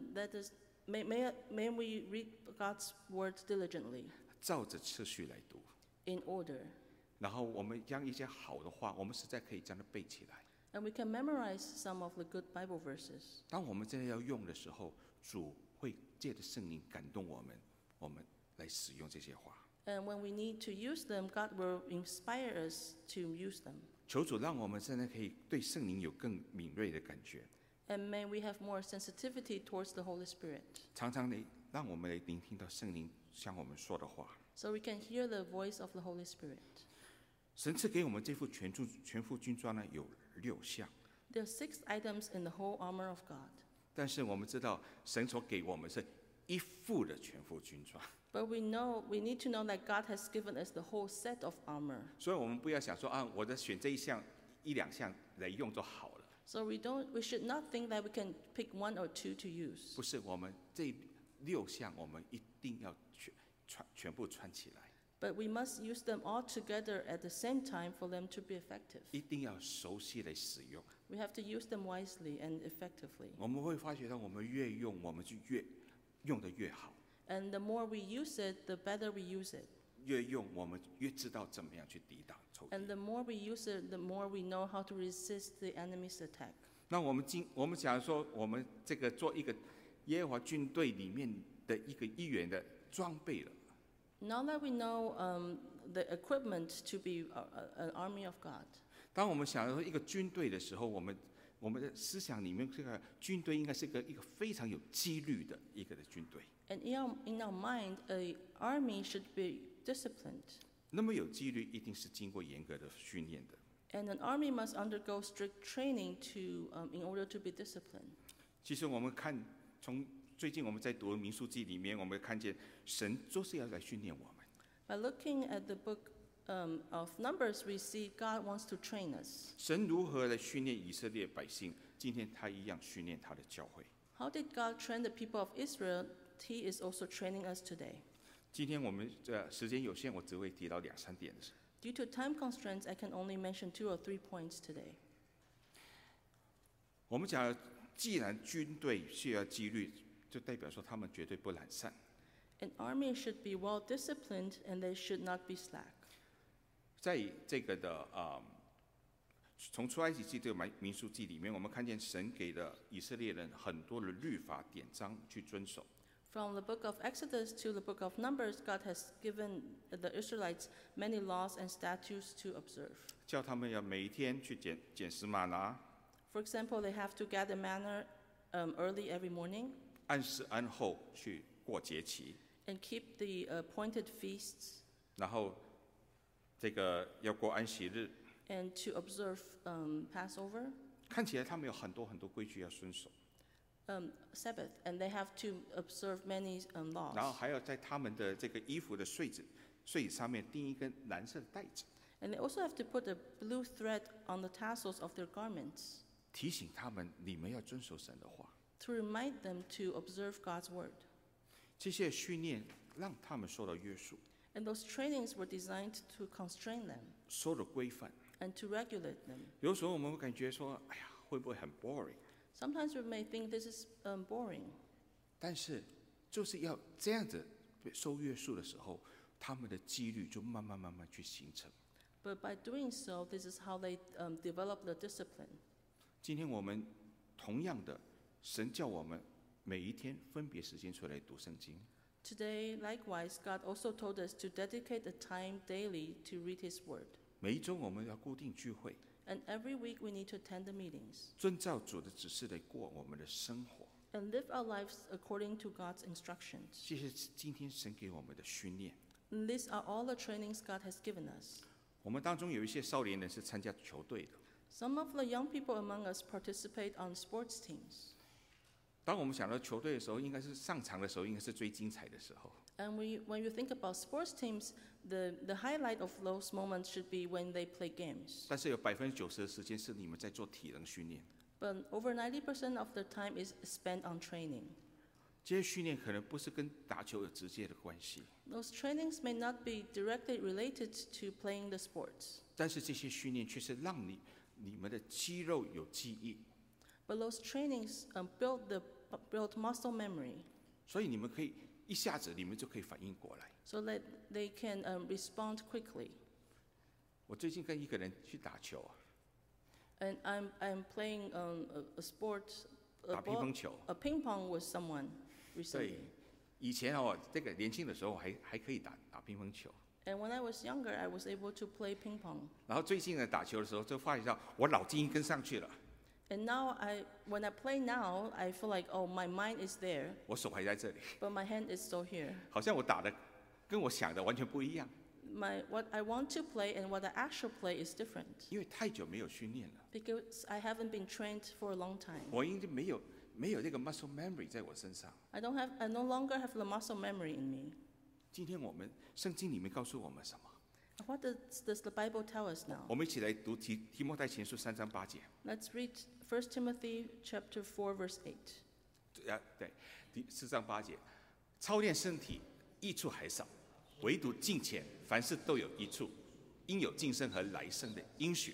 may we read God's word diligently. 照着次序来读。 In order. 然后我们将一些好的话，我们实在可以将它背起来。 And we can memorize some of the good Bible verses. 当我们真的要用的时候，主会借着圣灵感动我们来使用这些话。 And when we need to use them, God will inspire us to use them. 求主让我们真的可以对圣灵有更敏锐的感觉。 And may we have more sensitivity towards the Holy Spirit. 常常让我们来聆听到圣灵向我们说的话。 So we can hear the voice of the Holy Spirit. 神赐给我们这副全副军装呢，有6项。 There are 6 items in the whole armor of God. 但是我们知道，神所给我们是一副的全副军装。 But we need to know that God has given us the whole set of armor. 所以我们不要想说我的选这一两项来用就好了。 So we should not think that we can pick 1 or 2 to use. 不是，我们这6项我们一定要全部穿起来。 But we must use them all together at the same time for them to be effective. 一定要熟悉来使用。 We have to use them wisely and effectively. 我们会发觉到，我们越用，我们就越用得越好。 And the more we use it, the better we use it. 越用，我们越知道怎么样去抵挡仇敌。 And the more we use it, the more we know how to resist the enemy's attack. 那我们讲说，我们这个做一个耶和华军队里面的一员的装备了。 Now that we know the equipment to be an army of God. 当我们想到一个军队的时候，我们的思想里面，这个军队应该是一个非常有纪律的一个的军队。 And in our mind, an army should be disciplined. 那么有纪律，一定是经过严格的训练的。 And an army must undergo strict training in order to be disciplined. 其实我们从最近我们在读民数记里面，我们看见神就是要来训练我们。 By looking at the book of Numbers, we see God wants to train us. 神如何来训练以色列百姓？今天他一样训练他的教会。 How did God train the people of Israel? He is also training us today. 今天我们时间有限，我只会提到2、3点。 Due to time constraints, I can only mention 2 or 3 points today. 我们讲，既然军队需要纪律，就代表说他们绝对不懒散。 An army should be well disciplined, and they should not be slack. 在这个的从出埃及记这个民数记里面，我们看见神给了以色列人很多的律法典章去遵守。 From the book of Exodus to the book of Numbers, God has given the Israelites many laws and statutes to observe. 叫他们要每一天去捡拾玛拿。 For example, they have to gather manna early every morning. 按时按后去过节期。 And keep the appointed feasts. 然后这个要过安息日。 And to observe Passover. 看起来他们有很多规矩要遵守。 Sabbath, and they have to observe many laws. 然后还要在他们的这个衣服的穗子上面钉一根蓝色的带子。 And they also have to put a blue thread on the tassels of their garments. 提醒他们，你们要遵守神的话。 To remind them to observe God's word. 这些训练让他们受到约束。 And those trainings were designed to constrain them. 受到规范。 And to regulate them. 有时候我们会感觉说，哎呀，会不会很 boring？ Sometimes we may think this is boring. 但是，就是要这样子受约束的时候，他们的纪律就慢慢去形成。 But by doing so, this is how they develop the discipline. 今天我们同样的，神叫我们每一天分别时间出来读圣经。 Today, likewise, God also told us to dedicate a time daily to read His word. 每一周我们要固定聚会， And every week we need to attend the meetings 遵照主的指示来过我们的生活。 and live our lives according to God's instructions. 这是今天神给我们的训练。 And these are all the trainings God has given us. 我们当中有一些少年人是参加球队的。 Some of the young people among us participate on sports teams. 当我们想到球队的时候，应该是上场的时候，应该是最精彩的时候。 And when you think about sports teams, the highlight of those moments should be when they play games. 但是有90%的时间是你们在做体能训练， But over 90% of the time is spent on training. 这些训练可能不是跟打球有直接的关系， Those trainings may not be directly related to playing the sports, 但是这些训练却是让你们的肌肉有记忆， but those trainings build muscle memory 所以你们可以一下子你们就可以反应过来。 so that they can respond quickly. 我最近跟一个人去打球啊， And I'm playing a sport, 打乒乓球。 a ping pong with someone 对 recently.， 以前哦，这个年轻的时候还可以打乒乓球， And when I was younger, I was able to play ping pong. 然后最近呢打球的时候就发现到我脑筋跟上去了， And now, when I play now, I feel like, oh, my mind is there, 我手还在这里， but my hand is still here. 好像我打的跟我想的完全不一样， What I want to play and what I actually play is different 因为太久没有训练了， because I haven't been trained for a long time. 我已经没有这个 muscle memory 在我身上。 I no longer have the muscle memory in me. 今天我们圣经里面告诉我们什么？ What does the Bible tell us now? 我们一起来读提摩太前书3章8节。 Let's read 1 Timothy chapter 4, verse 8. 对，第4章8节，操练身体益处还少，唯独敬虔，凡事都有益处，应有今生和来生的应许。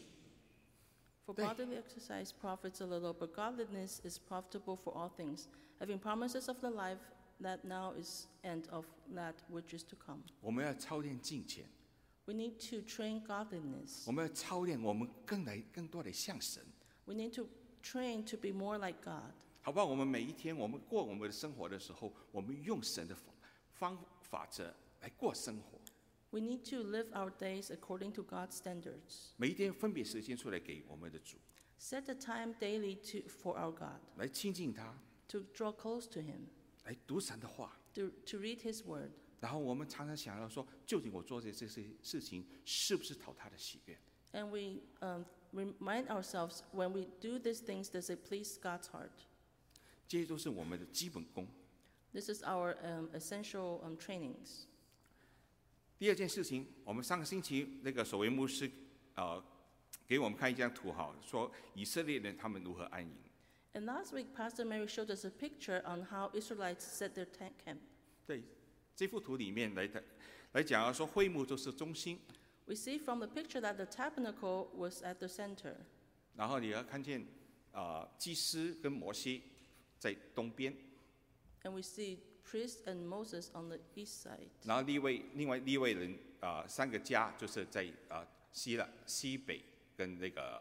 For bodily exercise profits a little, but godliness is profitable for all things, having promises of the life that now is and of that which is to come. 我们要操练敬虔， We need to train godliness. 我们要操练我们更多的像神， We need to train to be more like God. 好不好？我们每一天，我们过我们的生活的时候，我们用神的法则来过生活。 We need to live our days according to God's standards. 每一天分别时间出来给我们的主， Set a time daily for our God, 来亲近他， to draw close to Him, 来读神的话。 to read His Word. 然后我们常常想要说，究竟我做这些事情是不是讨他的喜悦？ And we remind ourselves when we do these things, does it please God's heart? 这些都是我们的基本功。 This is our essential trainings. 第二件事情，我们上个星期那个守卫牧师给我们看一张图哈，说以色列人他们如何安营。 And last week, Pastor Mary showed us a picture on how Israelites set their tent camp. 对，这幅图里面来讲啊，说会幕就是中心， We see from the picture that the tabernacle was at the center. 然后你要看见祭司跟摩西在东边， And we see priest and Moses on the east side. 然后另外利未人3个家就是在西北跟那个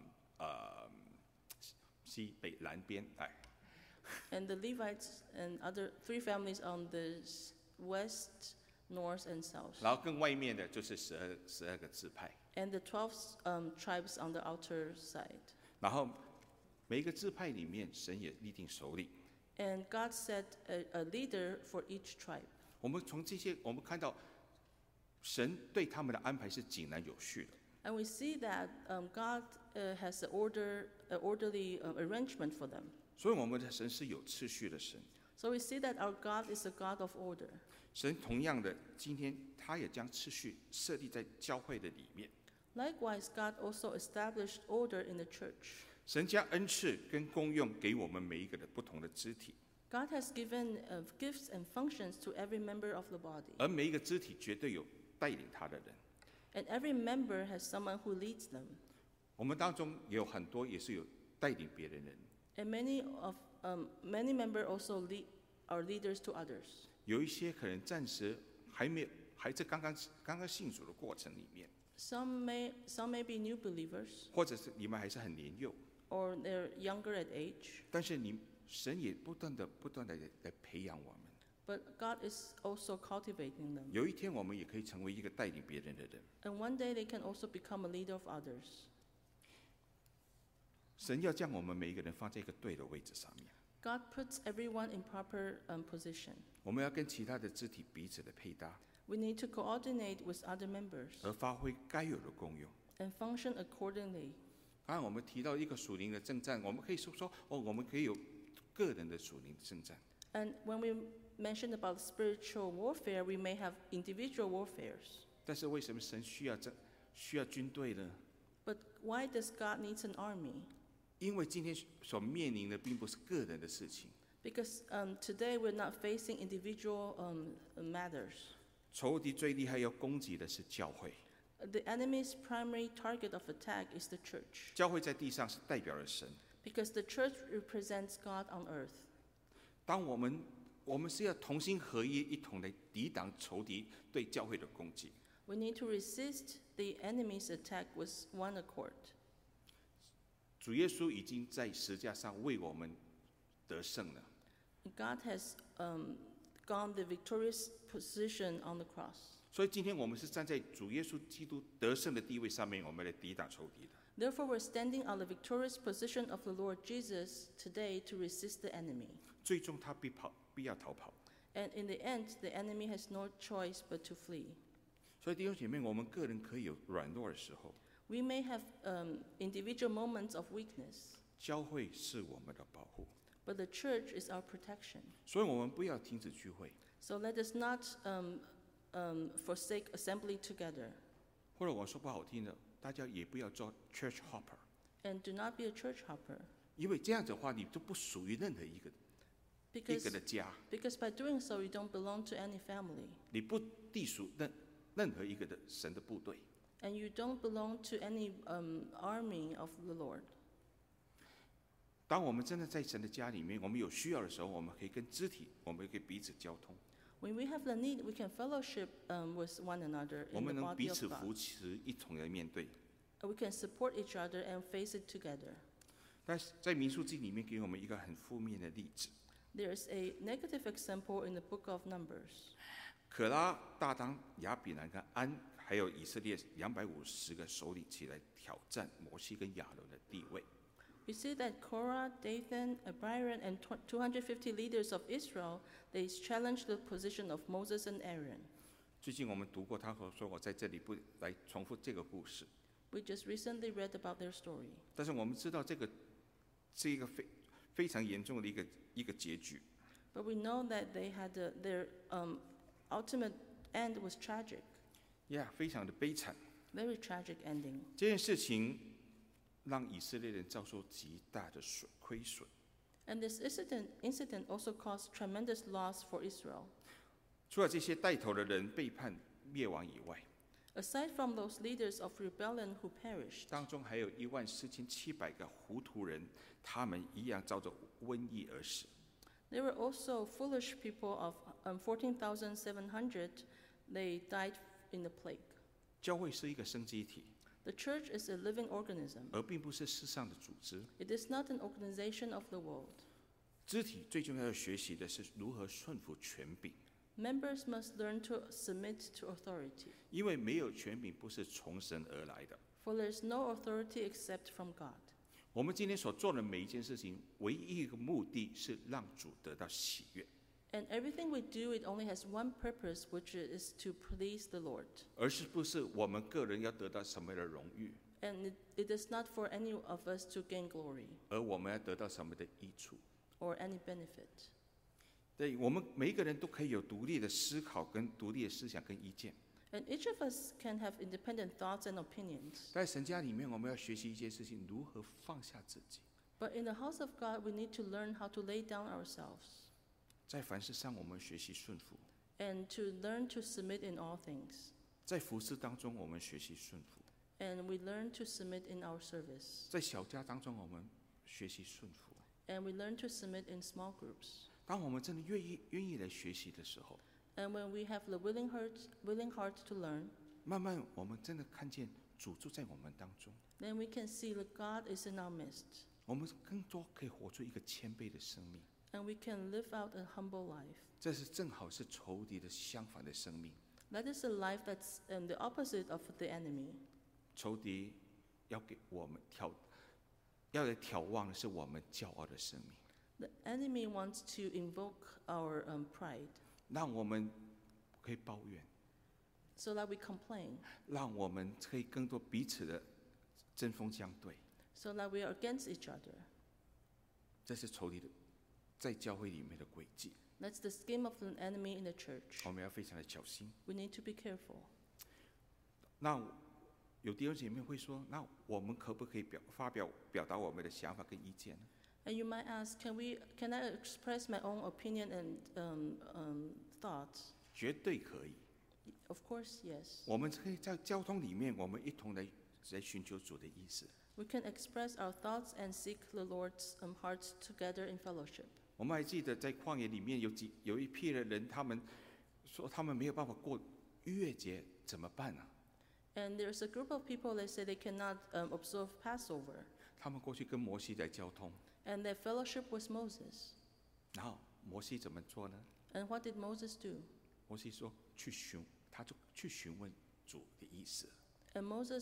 西北南边，哎， And the Levites and other 3 families on the west, north, and south. 然后更外面的就是12个支派， And the 12 tribes on the outer side. 然后每一个支派里面，神也立定首领。 And God set a leader for each tribe. 我们从这些，我们看到神对他们的安排是井然有序的。 And we see that God has an orderly arrangement for them. 所以我们的神是有次序的神。 So we see that our God is a God of order. 神同样的，今天他也将次序设立在教会的里面。 Likewise, God also established order in the church. 神将恩赐跟功用给我们每一个的不同的肢体， God has given gifts and functions to every member of the body. 而每一个肢体绝对有带领他的人。 And every member has someone who leads them. 我们当中也有很多也是有带领别人的人， And many members also are leaders to others. 有一些可能暂时还在刚刚信主的过程里面， Some may be new believers, 或者是你们还是很年幼， or they're younger at age. 但是神也不断的来培养我们。 but God is also cultivating them. 有一天，我们也可以成为一个带领别人的人。 And one day they can also become a leader of others. 神要将我们每一个人放在一个对的位置上面。 God puts everyone in proper position. 我们要跟其他的肢体彼此的配搭， We need to coordinate with other members 而发挥该有的功用。 and function accordingly. 刚刚我们提到一个属灵的征战，我们可以说我们可以有个人的属灵征战。 And when we mentioned about spiritual warfare, we may have individual warfares. 但是为什么神需要军队呢？ But why does God need an army? 因为今天所面临的并不是个人的事情， Because today we're not facing individual matters. 仇敌最厉害要攻击的是教会。 The enemy's primary target of attack is the church. 教会在地上是代表了神。 Because the church represents God on earth. 当我们是要同心合一，一同来抵挡仇敌对教会的攻击。 We need to resist the enemy's attack with one accord. 主耶稣已经在十字架上为我们得胜了。 God has gone the victorious position on the cross. 所以今天我们是站在主耶稣基督得胜的地位上面，我们来抵挡仇敌的。 Therefore, we're standing on the victorious position of the Lord Jesus today to resist the enemy. 最终他必要逃跑。 And in the end, the enemy has no choice but to flee. 所以弟兄姐妹，我们个人可以有软弱的时候， We may have individual moments of weakness, 教会是我们的保护， but the church is our protection. 所以我们不要停止聚会， So let us not forsake assembly together, 或者我说不好听的，大家也不要做 church hopper， and do not be a church hopper. 因为这样子的话，你就不属于任何一个 Because, 的家， because by doing so, you don't belong to any family, 你不隶属任何一个的神的部队。 and you don't belong to any army of the Lord. 当我们真的在神的家里面，我们有需要的时候，我们可以跟肢体，我们可以彼此交通， When we have the need, we can fellowship with one another 我 in 们 the 能彼 body 此 of 扶 God. 持，一同来面对。 We can support each other and face it together. 但是在民数记里面给我们一个很负面的例子， There is a negative example in the book of Numbers. 可拉、大当、亚比兰跟安，还有以色列250个首领起来挑战摩西跟亚伦的地位。 We see that Korah, Dathan, Abiram, and 250 leaders of Israel, they challenged the position of Moses and Aaron. 最近我们读过，他说我在这里不来重复这个故事， We just recently read about their story. 但是我们知道这个是一个非常严重的一个结局。 But we know that they had their ultimate end was tragic, 非常的悲惨。 very tragic ending. 这件事情让以色列人遭受极大的亏损。 And this incident also caused tremendous loss for Israel. 除了这些带头的人背叛灭亡以外， Aside from those leaders of rebellion who perished, 当中还有14700个糊涂人，他们一样照着瘟疫而死。 there were also foolish people of 14,700. They died in the plague. 教会是一个生机体， The church is a living organism. 而并不是世上的组织。 It is not an organization of the world. 肢体最重要学习的是如何顺服权柄， Members must learn to submit to authority, 因为没有权柄不是从神而来的。 for there is no authority except from God. 我们今天所做的每一件事情，唯一一个目的是让主得到喜悦， And everything we do, it only has one purpose, which is to please the Lord. 而是不是我们个人要得到什么样的荣誉， And it is not for any of us to gain glory 而我们要得到什么的益处。 or any benefit. 对，我们每一个人都可以有独立的思考、跟独立的思想跟意见。 And each of us can have independent thoughts and opinions. 在神家里面，我们要学习一件事情：如何放下自己。 But in the house of God, we need to learn how to lay down ourselves 在凡事上，我们学习顺服； and to learn to submit in all things. 在服侍当中，我们学习顺服； And we learn to submit in our service. 在小家当中，我们学习顺服。 And we learn to submit in small groups. 当我们真的愿意来学习的时候， And when we have the willing heart to learn, 慢慢我们真的看见主住在我们当中， then we can see that God is in our midst. 我们更多可以活出一个谦卑的生命。 And we can live out a humble life. 这是正好是仇敌的相反的生命。 That is a life that's the opposite of the enemy. 仇敌要给我们要来挑旺的是我们骄傲的生命， The enemy wants to invoke our pride 让我们可以抱怨， so that we complain, 让我们可以更多彼此的针锋相对。 so that we are against each other. 这是仇敌的在教会里面的诡计， That's the scheme of the enemy in the church. 我们要非常的小心。 We need to be careful. 那有弟兄姐妹会说，那我们可不可以表达我们的想法跟意见呢？ And you might ask, can I express my own opinion and thoughts? 绝对可以。 Of course, yes. 我们可以在交通里面，我们一同来寻求主的意思。 We can express our thoughts and seek the Lord's hearts together in fellowship. 我们还记得在旷野里面有一批的人，他们说他们没有办法过逾越节，怎么办呢？ And there's a group of people that say they cannot observe Passover. 他们过去跟摩西来交通， And their fellowship was Moses. 然后摩西怎么做呢？ And what did Moses do? 摩西说他就去询问主的意思。 And Moses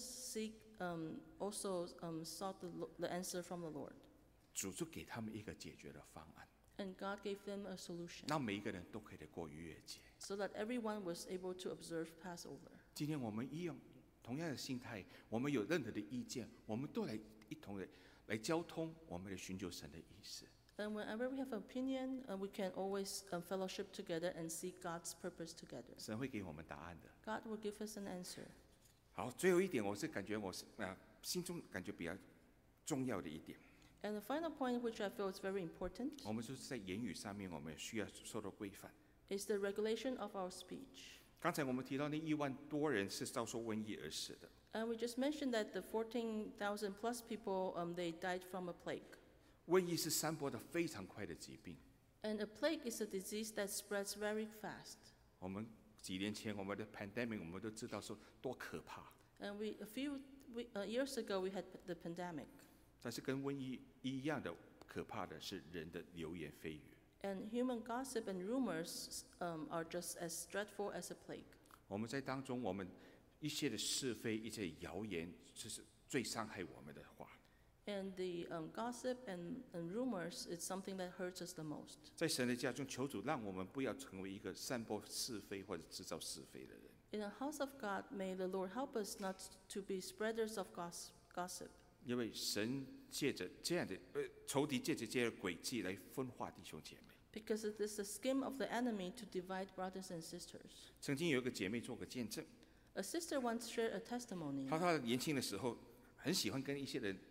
also sought the answer from the Lord. 主就给他们一个解决的方案， And God gave them a solution 让每一个人都可以来过逾越节。 so that everyone was able to observe Passover. 今天我们一样同样的心态，我们有任何的意见，我们都一同来交通，我们来寻求神的意思。 And whenever we have an opinion, we can always fellowship together and seek God's purpose together. 神会给我们答案的。 God will give us an answer. 好，最后一点，我是感觉心中感觉比较重要的一点， And the final point, which I feel is very important, 我们就是在言语上面，我们也需要受到规范。 is the regulation of our speech. 刚才我们提到那1万多人是遭受瘟疫而死的， And we just mentioned that the 14,000 plus people, they died from a plague. 瘟疫是散播的非常快的疾病。 And a plague is a disease that spreads very fast. 我们几年前我们的 pandemic， 我们都知道说多可怕， And a few years ago, we had the pandemic. 但是跟瘟疫一样的可怕的是人的流言蜚语。 And human gossip and rumors are just as dreadful as a plague. 我们在当中，我们一些的是非、一些谣言，这是最伤害我们的话。 And the gossip and rumors is something that hurts us the most. 在神的家中，求主让我们不要成为一个散播是非或者制造是非的人。 In the house of God, may the Lord help us not to be spreaders of gossip. 因为神借着这样的仇敌借着这样的诡计来分化弟兄姐妹。 Because it is a scheme of the enemy to divide brothers and sisters. 曾经有一个姐妹做个见证， A sister once shared a testimony. 她年轻的时候很喜欢跟一些人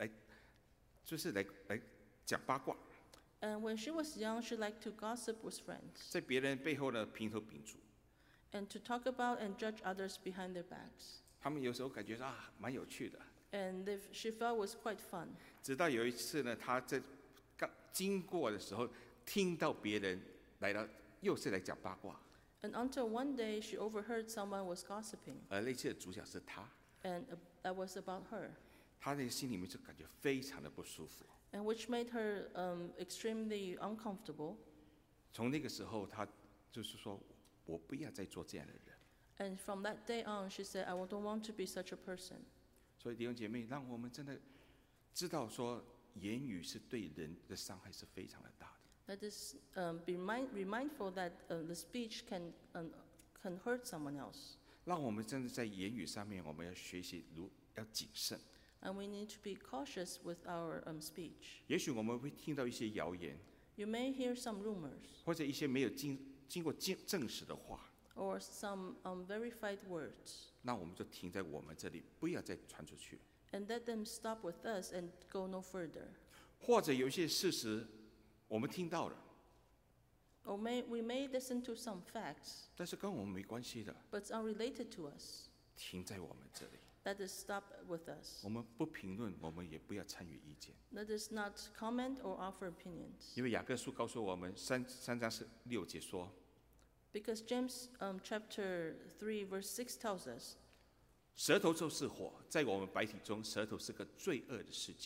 来讲八卦， And when she was young, she liked to gossip with friends 在别人背后呢评头品足。 and to talk about and judge others behind their backs. 他们有时候感觉蛮有趣的。 And she felt was quite fun. 直到有一次呢，她在经过的时候，听到别人又是来讲八卦， And until one day, she overheard someone was gossiping. 而那次的主角是她， And that was about her. 她那个心里面就感觉非常的不舒服。 And which made her extremely uncomfortable. 从那个时候，她就是说我不要再做这样的人。 And from that day on, she said, I don't want to be such a person. 所以弟兄姐妹，让我们真的知道说，言语是对人的伤害是非常的大的。 Let us be mindful that the speech can hurt someone else. 让我们真的在言语上面，我们要学习要谨慎。 And we need to be cautious with our speech. 也许我们会听到一些谣言， You may hear some rumors 或者一些没有经过证实的话， or some verified words. 那我们就停在我们这里，不要再传出去。 And let them stop with us and go no further. 或者有一些事实我们听到了， Or we may listen to some facts, 但是跟我们没关系的， but it's unrelated to us. 停在我们这里。 Let us stop with us. 我们不评论，我们也不要参与意见。 Let us not comment or offer opinions. 因为雅各书告诉我们三章6节说， Because James chapter 3 verse 6 tells us, 舌头就是火，在我们百体中，舌头是个罪恶的世界。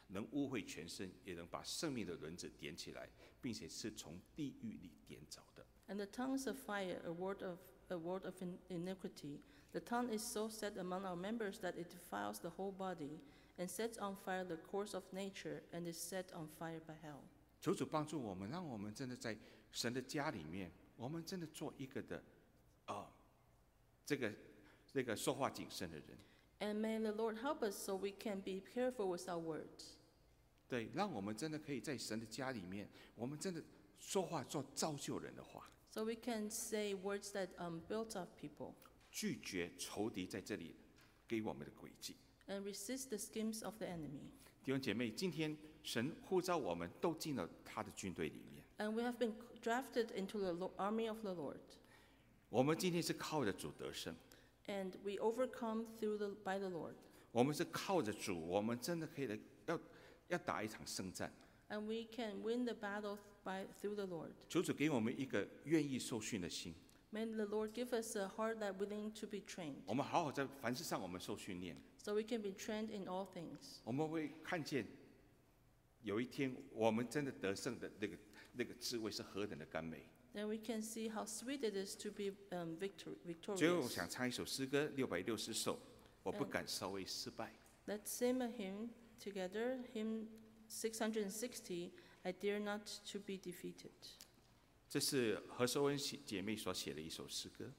能污秽全身，也能把生命的轮子点起来，并且是从地狱里点着的。 And the tongues of fire, a word of iniquity. The tongue is so set among our members that it defiles the whole body, and sets on fire the course of nature, and is set on fire by hell. 求主帮助我们，让我们真的在神的家里面，我们真的做一个的这个说话谨慎的人。 And may the Lord help us so we can be careful with our words. 对，让我们真的可以在神的家里面，我们真的说话做造就人的话。 So we can say words that build up people. 拒绝仇敌在这里给我们的诡计。 And resist the schemes of the enemy. 弟兄姐妹，今天神呼召我们都进了他的军队里面。 And we have been drafted into the army of the Lord. 我们今天是靠着主得胜。 And we overcome by the Lord. 我们是靠着主，我们真的可以要打一场胜战。 And we can win the battle through the Lord. 求主给我们一个愿意受训的心。 May the Lord give us a heart that willing to be trained. 我们好好在凡事上我们受训练。 So we can be trained in all things. 我们会看见有一天我们真的得胜的那个滋味是何等的甘美。 Then we can see how sweet it is to be victorious. 最后我想唱一首诗歌660首，我不敢稍微失败。 Let's sing a hymn together, hymn 660, I dare not to be defeated. 这是何寿恩姐妹所写的一首诗歌。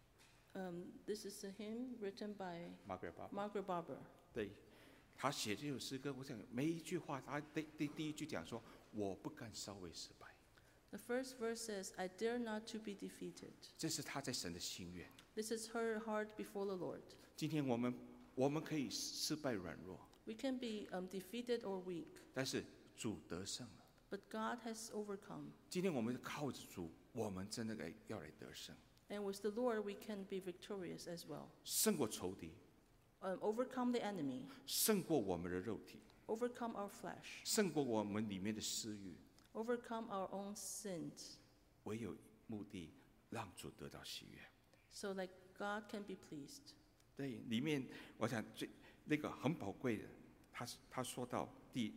This is a hymn written by Margaret Barber. 对，她写这首诗歌，我想每一句话，她第一句讲说，我不敢稍微失败。 The first verse says, I dare not to be defeated. 这是她在神的心愿。 This is her heart before the Lord. 今天我们可以失败软弱， We can be defeated or weak, 但是主得胜了。 but God has overcome. 今天我们靠着主，我们真的要来得胜， And with the Lord, we can be victorious as well. 胜过仇敌， Overcome the enemy, 胜过我们的肉体， overcome our flesh, 胜过我们里面的私欲。 overcome our own sins, 唯有目的让主得到喜悦。 so that God can be pleased. 对，里面我想那个很宝贵的，他说到第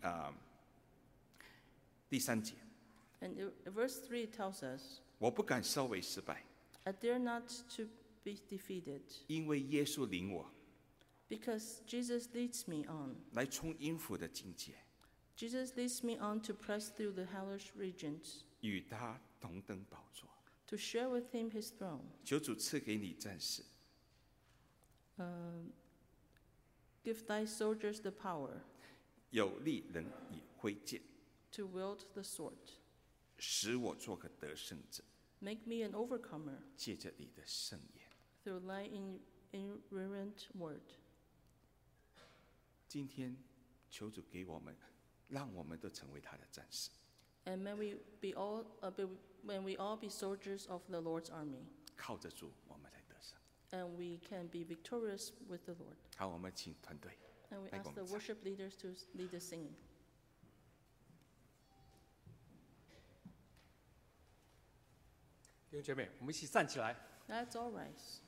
3节， And verse 3 tells us, 我不敢稍微失败， I dare not to be defeated, 因为耶稣领我 because Jesus leads me on. 来冲阴府的境界， Jesus leads me on to press through the hellish regions, 与他同登宝座。 to share with him his throne. 求主赐给你战士， Give thy soldiers the power 有力能以挥剑， to wield the sword. 使我做个得胜者， Make me an overcomer 借着你的圣言。 through thy inerrant word. 今天求主给我们，让我们都成为他的战士。 And may we when we all be soldiers of the Lord's army, 靠着主，我们才得胜。 and we can be victorious with the Lord. 好，我们请团队。 And we 来 ask 跟我 the 们唱。 worship leaders to lead the singing. 弟兄姐妹，我们一起站起来。 Let's all rise.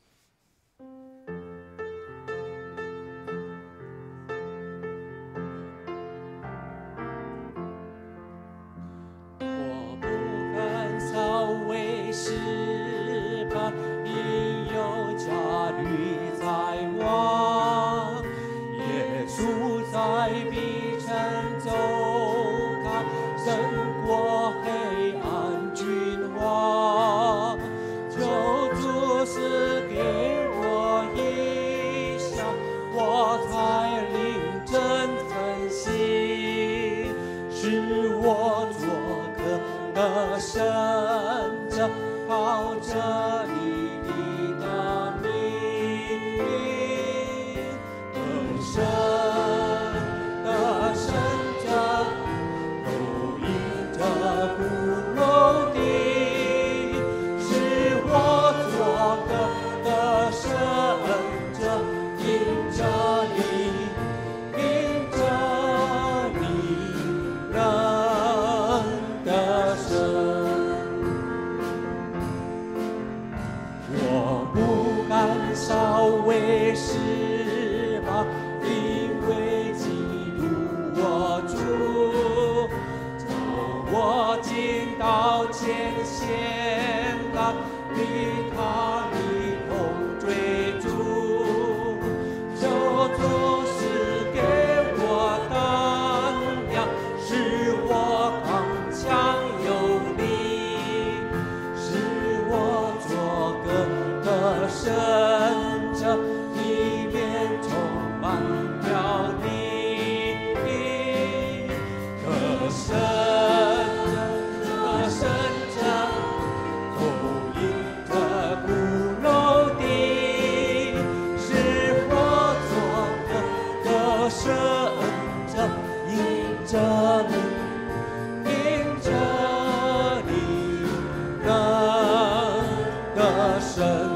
我不敢稍微失败，因有加律在望。耶稣在彼城走开，胜过黑暗君王。求主赐给我一下，我才领真分析，使我做个得胜者，靠着你的名，得胜者，如鹰的不容敌。我做个得胜者，因着你，因着你能得胜。 得胜者，因着你，因着你能得胜。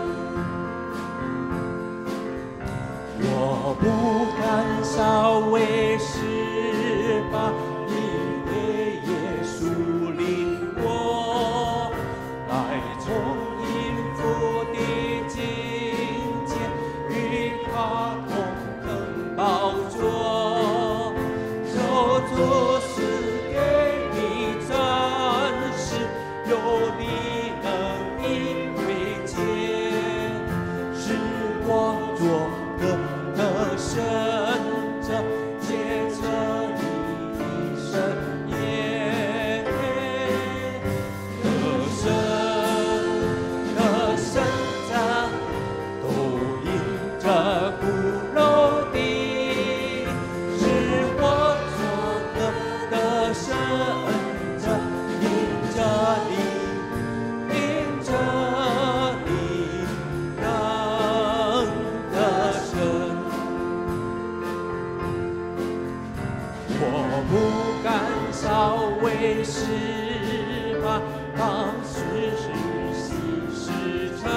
我不敢稍微失败，因为耶稣领我来从阴府的境界，与他同等宝座。求主赐给你暂时有力能力为戒，使我做得胜者，借着你的圣言，得胜者都因着骨肉的，使我做得胜者，因着你，因着你能得胜。我不敢稍微失败，当时是喜事成，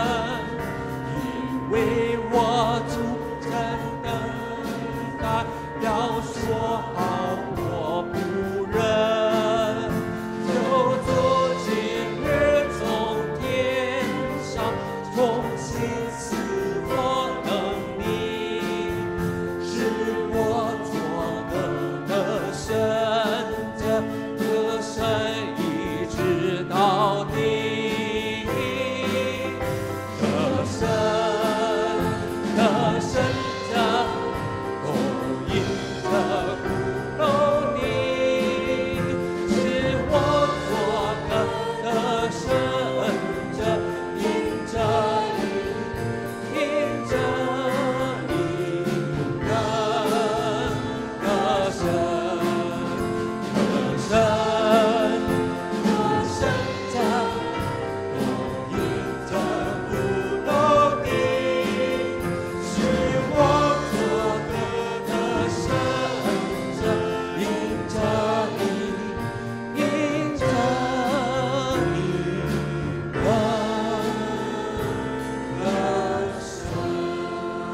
因为我主曾等待，要说好我不忍。求主今日从天上重新赐我能力，使我得胜者，得胜一直到底。得胜者，都因着骨肉的，使我做得胜者，因着你，因着你能得胜。得胜者，都因着骨肉的，使我做得胜者，因着你，因着你能得胜。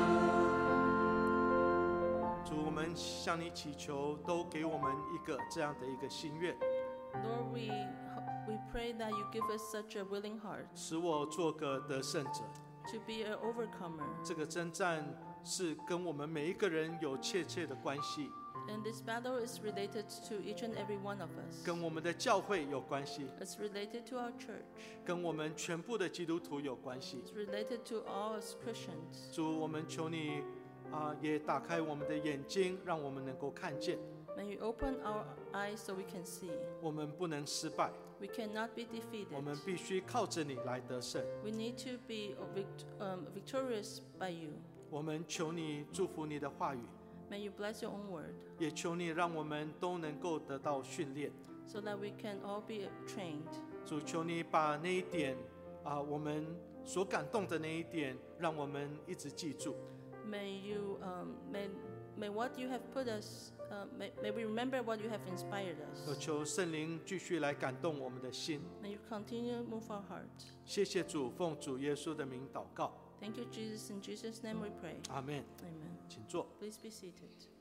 主，我们向你祈求，都给我们一个这样的一个心愿， Lord, we pray that you give us such a willing heart 使我做个得胜者。 to be an overcomer. 这个征战是跟我们每一个人有切切的关系， And this battle is related to each and every one of us. 跟我们的教会有关系， It's related to our church. 跟我们全部的基督徒有关系。 It's related to all us Christians. 主，我们求你也打开我们的眼睛，让我们能够看见， May you open our eyes so we can see. 我们不能失败， We cannot be 我们 defeated. 必须靠着你来得胜。 We need to be victorious by you. 我们求你祝福你的话语， May you bless your own word 也求你让我们都能够得到训练。 so that we can all be trained. 主，求你把那一点我们所感动的那一点，让我们一直记住。 May you may what you have put us may we remember what you have inspired 我 us. 求圣灵继续来感动我们的心。 May you continue to move our hearts. 谢谢主，奉主耶稣的名祷告， Thank you, Jesus. In Jesus' name we pray. 阿门。 Amen. 请坐。 Please be seated.